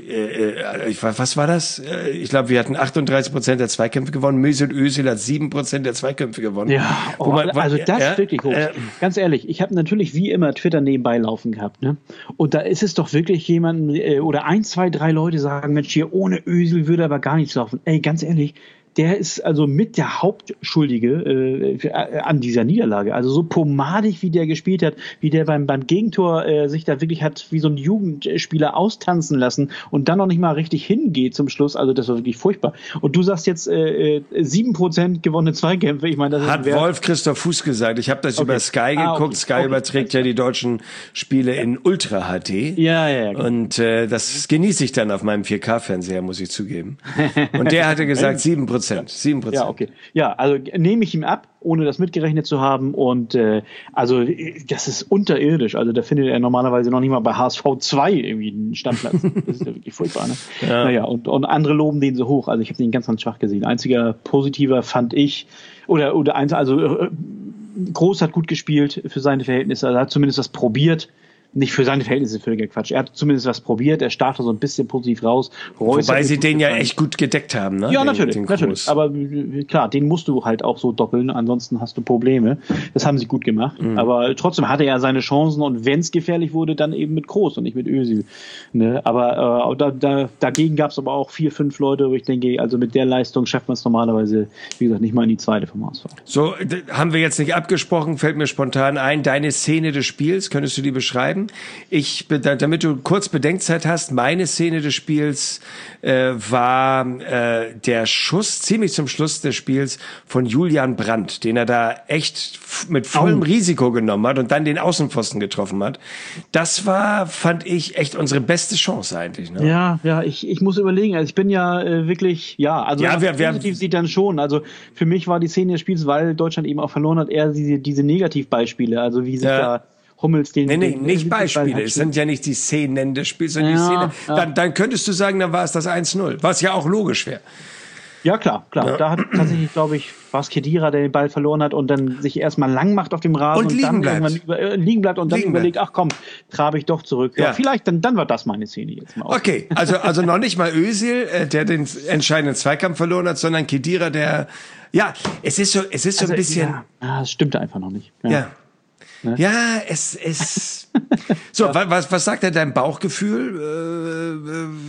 äh, ich, was war das? Ich glaube, wir hatten achtunddreißig Prozent der Zweikämpfe gewonnen. Mesut Özil hat sieben Prozent der Zweikämpfe gewonnen. Ja, oh, man, also das ja, ist wirklich hoch. Äh, Ganz ehrlich, ich habe natürlich wie immer Twitter nebenbei laufen gehabt, ne? Und da ist es doch wirklich jemand, äh, oder ein, zwei, drei Leute sagen, Mensch, hier ohne Özil würde aber gar nichts laufen. Ey, ganz ehrlich, der ist also mit der Hauptschuldige äh, für, äh, an dieser Niederlage. Also so pomadig, wie der gespielt hat, wie der beim, beim Gegentor äh, sich da wirklich hat wie so ein Jugendspieler austanzen lassen und dann noch nicht mal richtig hingeht zum Schluss. Also das war wirklich furchtbar. Und du sagst jetzt äh, sieben Prozent gewonnene Zweikämpfe. Ich meine, das ist hat Wolf Christoph Fuß gesagt. Ich habe das okay. über Sky geguckt. Ah, okay. Sky okay. überträgt ja die deutschen Spiele ja. in Ultra H D. Ja, ja, ja. Genau. Und äh, das genieße ich dann auf meinem vier K-Fernseher, muss ich zugeben. Und der hatte gesagt sieben Prozent. sieben Prozent. Ja, okay. Ja, also nehme ich ihm ab, ohne das mitgerechnet zu haben. Und äh, also das ist unterirdisch. Also da findet er normalerweise noch nicht mal bei H S V zwei irgendwie einen Standplatz. Das ist ja wirklich furchtbar. Ne? Ja. Naja, und, und andere loben den so hoch. Also ich habe den ganz, ganz schwach gesehen. Einziger positiver fand ich, oder, oder eins, also äh, Groß hat gut gespielt für seine Verhältnisse. Also er hat zumindest was probiert. Nicht für seine Verhältnisse völliger Quatsch. Er hat zumindest was probiert. Er startet so ein bisschen positiv raus. Reus Wobei sie den ja echt gut gedeckt haben, ne? Ja, den, natürlich, den natürlich. Aber klar, den musst du halt auch so doppeln. Ansonsten hast du Probleme. Das haben sie gut gemacht. Mhm. Aber trotzdem hatte er seine Chancen. Und wenn es gefährlich wurde, dann eben mit Kroos und nicht mit Özil. Ne? Aber äh, da, da, dagegen gab es aber auch vier, fünf Leute, wo ich denke, also mit der Leistung schafft man es normalerweise, wie gesagt, nicht mal in die zweite vom H S V. So, haben wir jetzt nicht abgesprochen, fällt mir spontan ein. Deine Szene des Spiels, könntest du die beschreiben? Ich, damit du kurz Bedenkzeit hast, meine Szene des Spiels äh, war äh, der Schuss ziemlich zum Schluss des Spiels von Julian Brandt, den er da echt mit vollem oh. Risiko genommen hat und dann den Außenpfosten getroffen hat. Das war, fand ich, echt unsere beste Chance eigentlich. Ne? Ja, ja, ich, ich muss überlegen. Also ich bin ja äh, wirklich, ja, also ja, wir, wir, positiv sieht dann schon. Also für mich war die Szene des Spiels, weil Deutschland eben auch verloren hat, eher diese, diese Negativbeispiele, also wie sich ja. da Hummels den... Nee, nee, den, nicht Beispiele. Es sind ja nicht die Szenen des Spiels, sondern ja, die Szene. Ja. Dann, dann könntest du sagen, dann war es das eins null, was ja auch logisch wäre. Ja, klar, klar. Ja. Da hat tatsächlich, glaube ich, war es Khedira, der den Ball verloren hat und dann sich erstmal lang macht auf dem Rasen und, und dann bleibt. irgendwann über, äh, liegen bleibt und dann liegen überlegt, bleibt. ach komm, trabe ich doch zurück. Ja, ja. Vielleicht, dann, dann war das meine Szene jetzt mal. Okay, also, also noch nicht mal Özil, äh, der den entscheidenden Zweikampf verloren hat, sondern Khedira, der, ja, es ist so, es ist so also, ein bisschen. Ja, es stimmte einfach noch nicht. Ja. ja. Ne? Ja, es ist. So, ja. was, was sagt denn dein Bauchgefühl?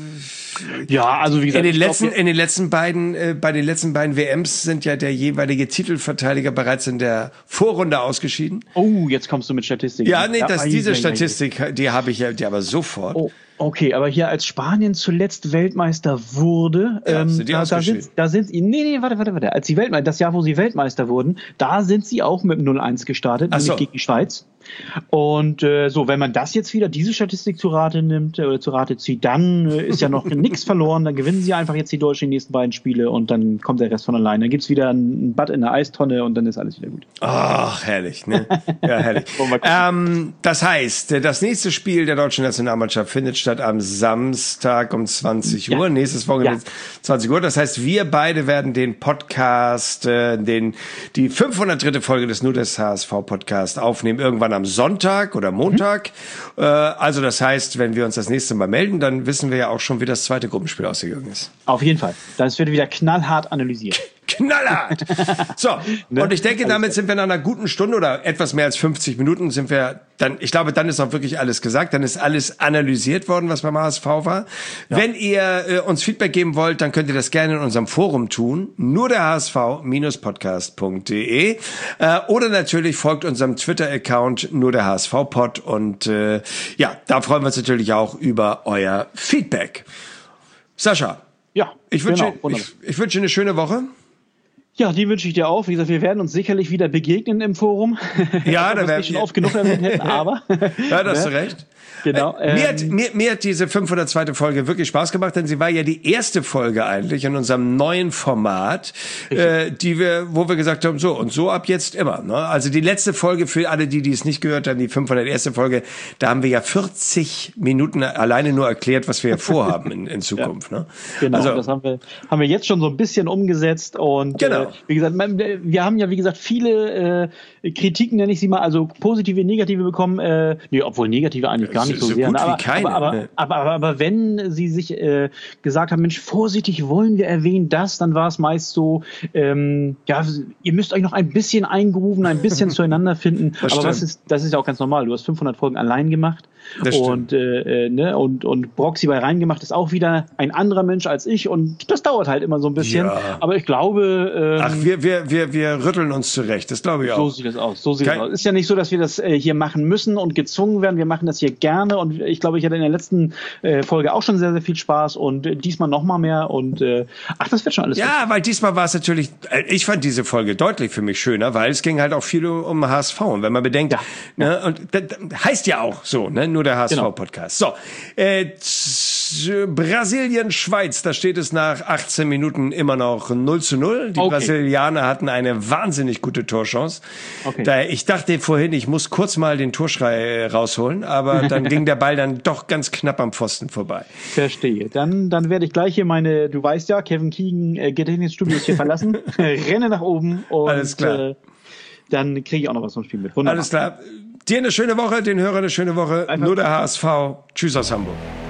Äh, ja, also wie gesagt, in den letzten, glaub, in den letzten beiden, äh, bei den letzten beiden W Ms sind ja der jeweilige Titelverteidiger bereits in der Vorrunde ausgeschieden. Oh, jetzt kommst du mit Statistiken. Ja, nee, das, diese Statistik, die habe ich ja, die aber sofort. Oh. Okay, aber hier als Spanien zuletzt Weltmeister wurde, ja, ähm, sind die da, da sind, da sind sie, nee, nee, warte, warte, warte, als sie Weltmeister, das Jahr, wo sie Weltmeister wurden, da sind sie auch mit null eins gestartet, Ach nämlich so. gegen die Schweiz. Und äh, so, wenn man das jetzt wieder, diese Statistik zu Rate nimmt, äh, oder zu Rate zieht, dann äh, ist ja noch nichts verloren, dann gewinnen sie einfach jetzt die Deutschen die nächsten beiden Spiele und dann kommt der Rest von alleine. Dann gibt's wieder ein Bad in der Eistonne und dann ist alles wieder gut. Ach, herrlich, ne? Ja, herrlich. ähm, das heißt, das nächste Spiel der deutschen Nationalmannschaft findet statt am Samstag um zwanzig Uhr, ja. nächstes Wochenende ja. zwanzig Uhr. Das heißt, wir beide werden den Podcast, äh, den die fünfhundertdritte Folge des Nur des H S V Podcast aufnehmen, irgendwann am Sonntag oder Montag. Mhm. Äh, also das heißt, wenn wir uns das nächste Mal melden, dann wissen wir ja auch schon, wie das zweite Gruppenspiel ausgegangen ist. Auf jeden Fall. Das wird wieder knallhart analysiert. Knallhart! So, ne? Und ich denke, damit sind wir nach einer guten Stunde oder etwas mehr als fünfzig Minuten sind wir dann, ich glaube, dann ist auch wirklich alles gesagt, dann ist alles analysiert worden, was beim H S V war. Ja. Wenn ihr äh, uns Feedback geben wollt, dann könnt ihr das gerne in unserem Forum tun, nur der H S V Podcast punkt de äh, oder natürlich folgt unserem Twitter-Account nur der H S V Pod und äh, ja, da freuen wir uns natürlich auch über euer Feedback. Sascha, ja, ich wünsche, genau, ich, ich wünsche eine schöne Woche. Ja, die wünsche ich dir auch. Wie gesagt, wir werden uns sicherlich wieder begegnen im Forum. Ja, da werden wir schon oft genug erwähnt hätten, aber. Ja, da hast du recht. Genau. Äh, mir, hat, mir, mir hat diese fünfhundertzweite Folge wirklich Spaß gemacht, denn sie war ja die erste Folge eigentlich in unserem neuen Format, äh, die wir, wo wir gesagt haben, so und so ab jetzt immer. Ne? Also die letzte Folge für alle, die, die es nicht gehört haben, die fünfhunderterste Folge, da haben wir ja vierzig Minuten alleine nur erklärt, was wir vorhaben in, in Zukunft. Ja. Ne? Genau, also, das haben wir, haben wir jetzt schon so ein bisschen umgesetzt und genau. äh, Äh, wie gesagt, wir haben ja, wie gesagt, viele äh, Kritiken, nenne ich sie mal, also positive, negative bekommen. Äh, nee, obwohl negative eigentlich gar nicht so, so sehr. Gut ne? aber, wie keine, aber, aber, ne? aber, aber, aber wenn sie sich äh, gesagt haben, Mensch, vorsichtig wollen wir erwähnen das, dann war es meist so, ähm, ja, ihr müsst euch noch ein bisschen eingrooven, ein bisschen zueinander finden. Das aber stimmt. was ist, das ist ja auch ganz normal. Du hast fünfhundert Folgen allein gemacht. Das und, äh, ne, und, und Broxy bei reingemacht ist auch wieder ein anderer Mensch als ich und das dauert halt immer so ein bisschen. Ja. Aber ich glaube. Ähm, Ach, wir, wir, wir, wir rütteln uns zurecht. Das glaube ich auch. So sieht es aus. So sieht es aus. Ist ja nicht so, dass wir das äh, hier machen müssen und gezwungen werden. Wir machen das hier gerne und ich glaube, ich hatte in der letzten äh, Folge auch schon sehr, sehr viel Spaß und äh, diesmal noch mal mehr und äh, ach, das wird schon alles. Ja, gut. Weil diesmal war es natürlich, äh, ich fand diese Folge deutlich für mich schöner, weil es ging halt auch viel um H S V und wenn man bedenkt, ja. ne, und das, das heißt ja auch so, ne, nur der H S V-Podcast. Genau. So, äh, Brasilien, Schweiz, da steht es nach achtzehn Minuten immer noch null zu null. Die okay. Brasilianer hatten eine wahnsinnig gute Torchance. Okay. Da, ich dachte vorhin, ich muss kurz mal den Torschrei rausholen, aber dann ging der Ball dann doch ganz knapp am Pfosten vorbei. Verstehe. Dann, dann werde ich gleich hier meine, du weißt ja, Kevin Keegan äh, Gedächtnisstudios hier verlassen, renne nach oben und Alles klar. Äh, dann kriege ich auch noch was vom Spiel mit. Wunderbar. Alles klar. Dir eine schöne Woche, den Hörern eine schöne Woche. Einfach. Nur der H S V. Tschüss aus Hamburg.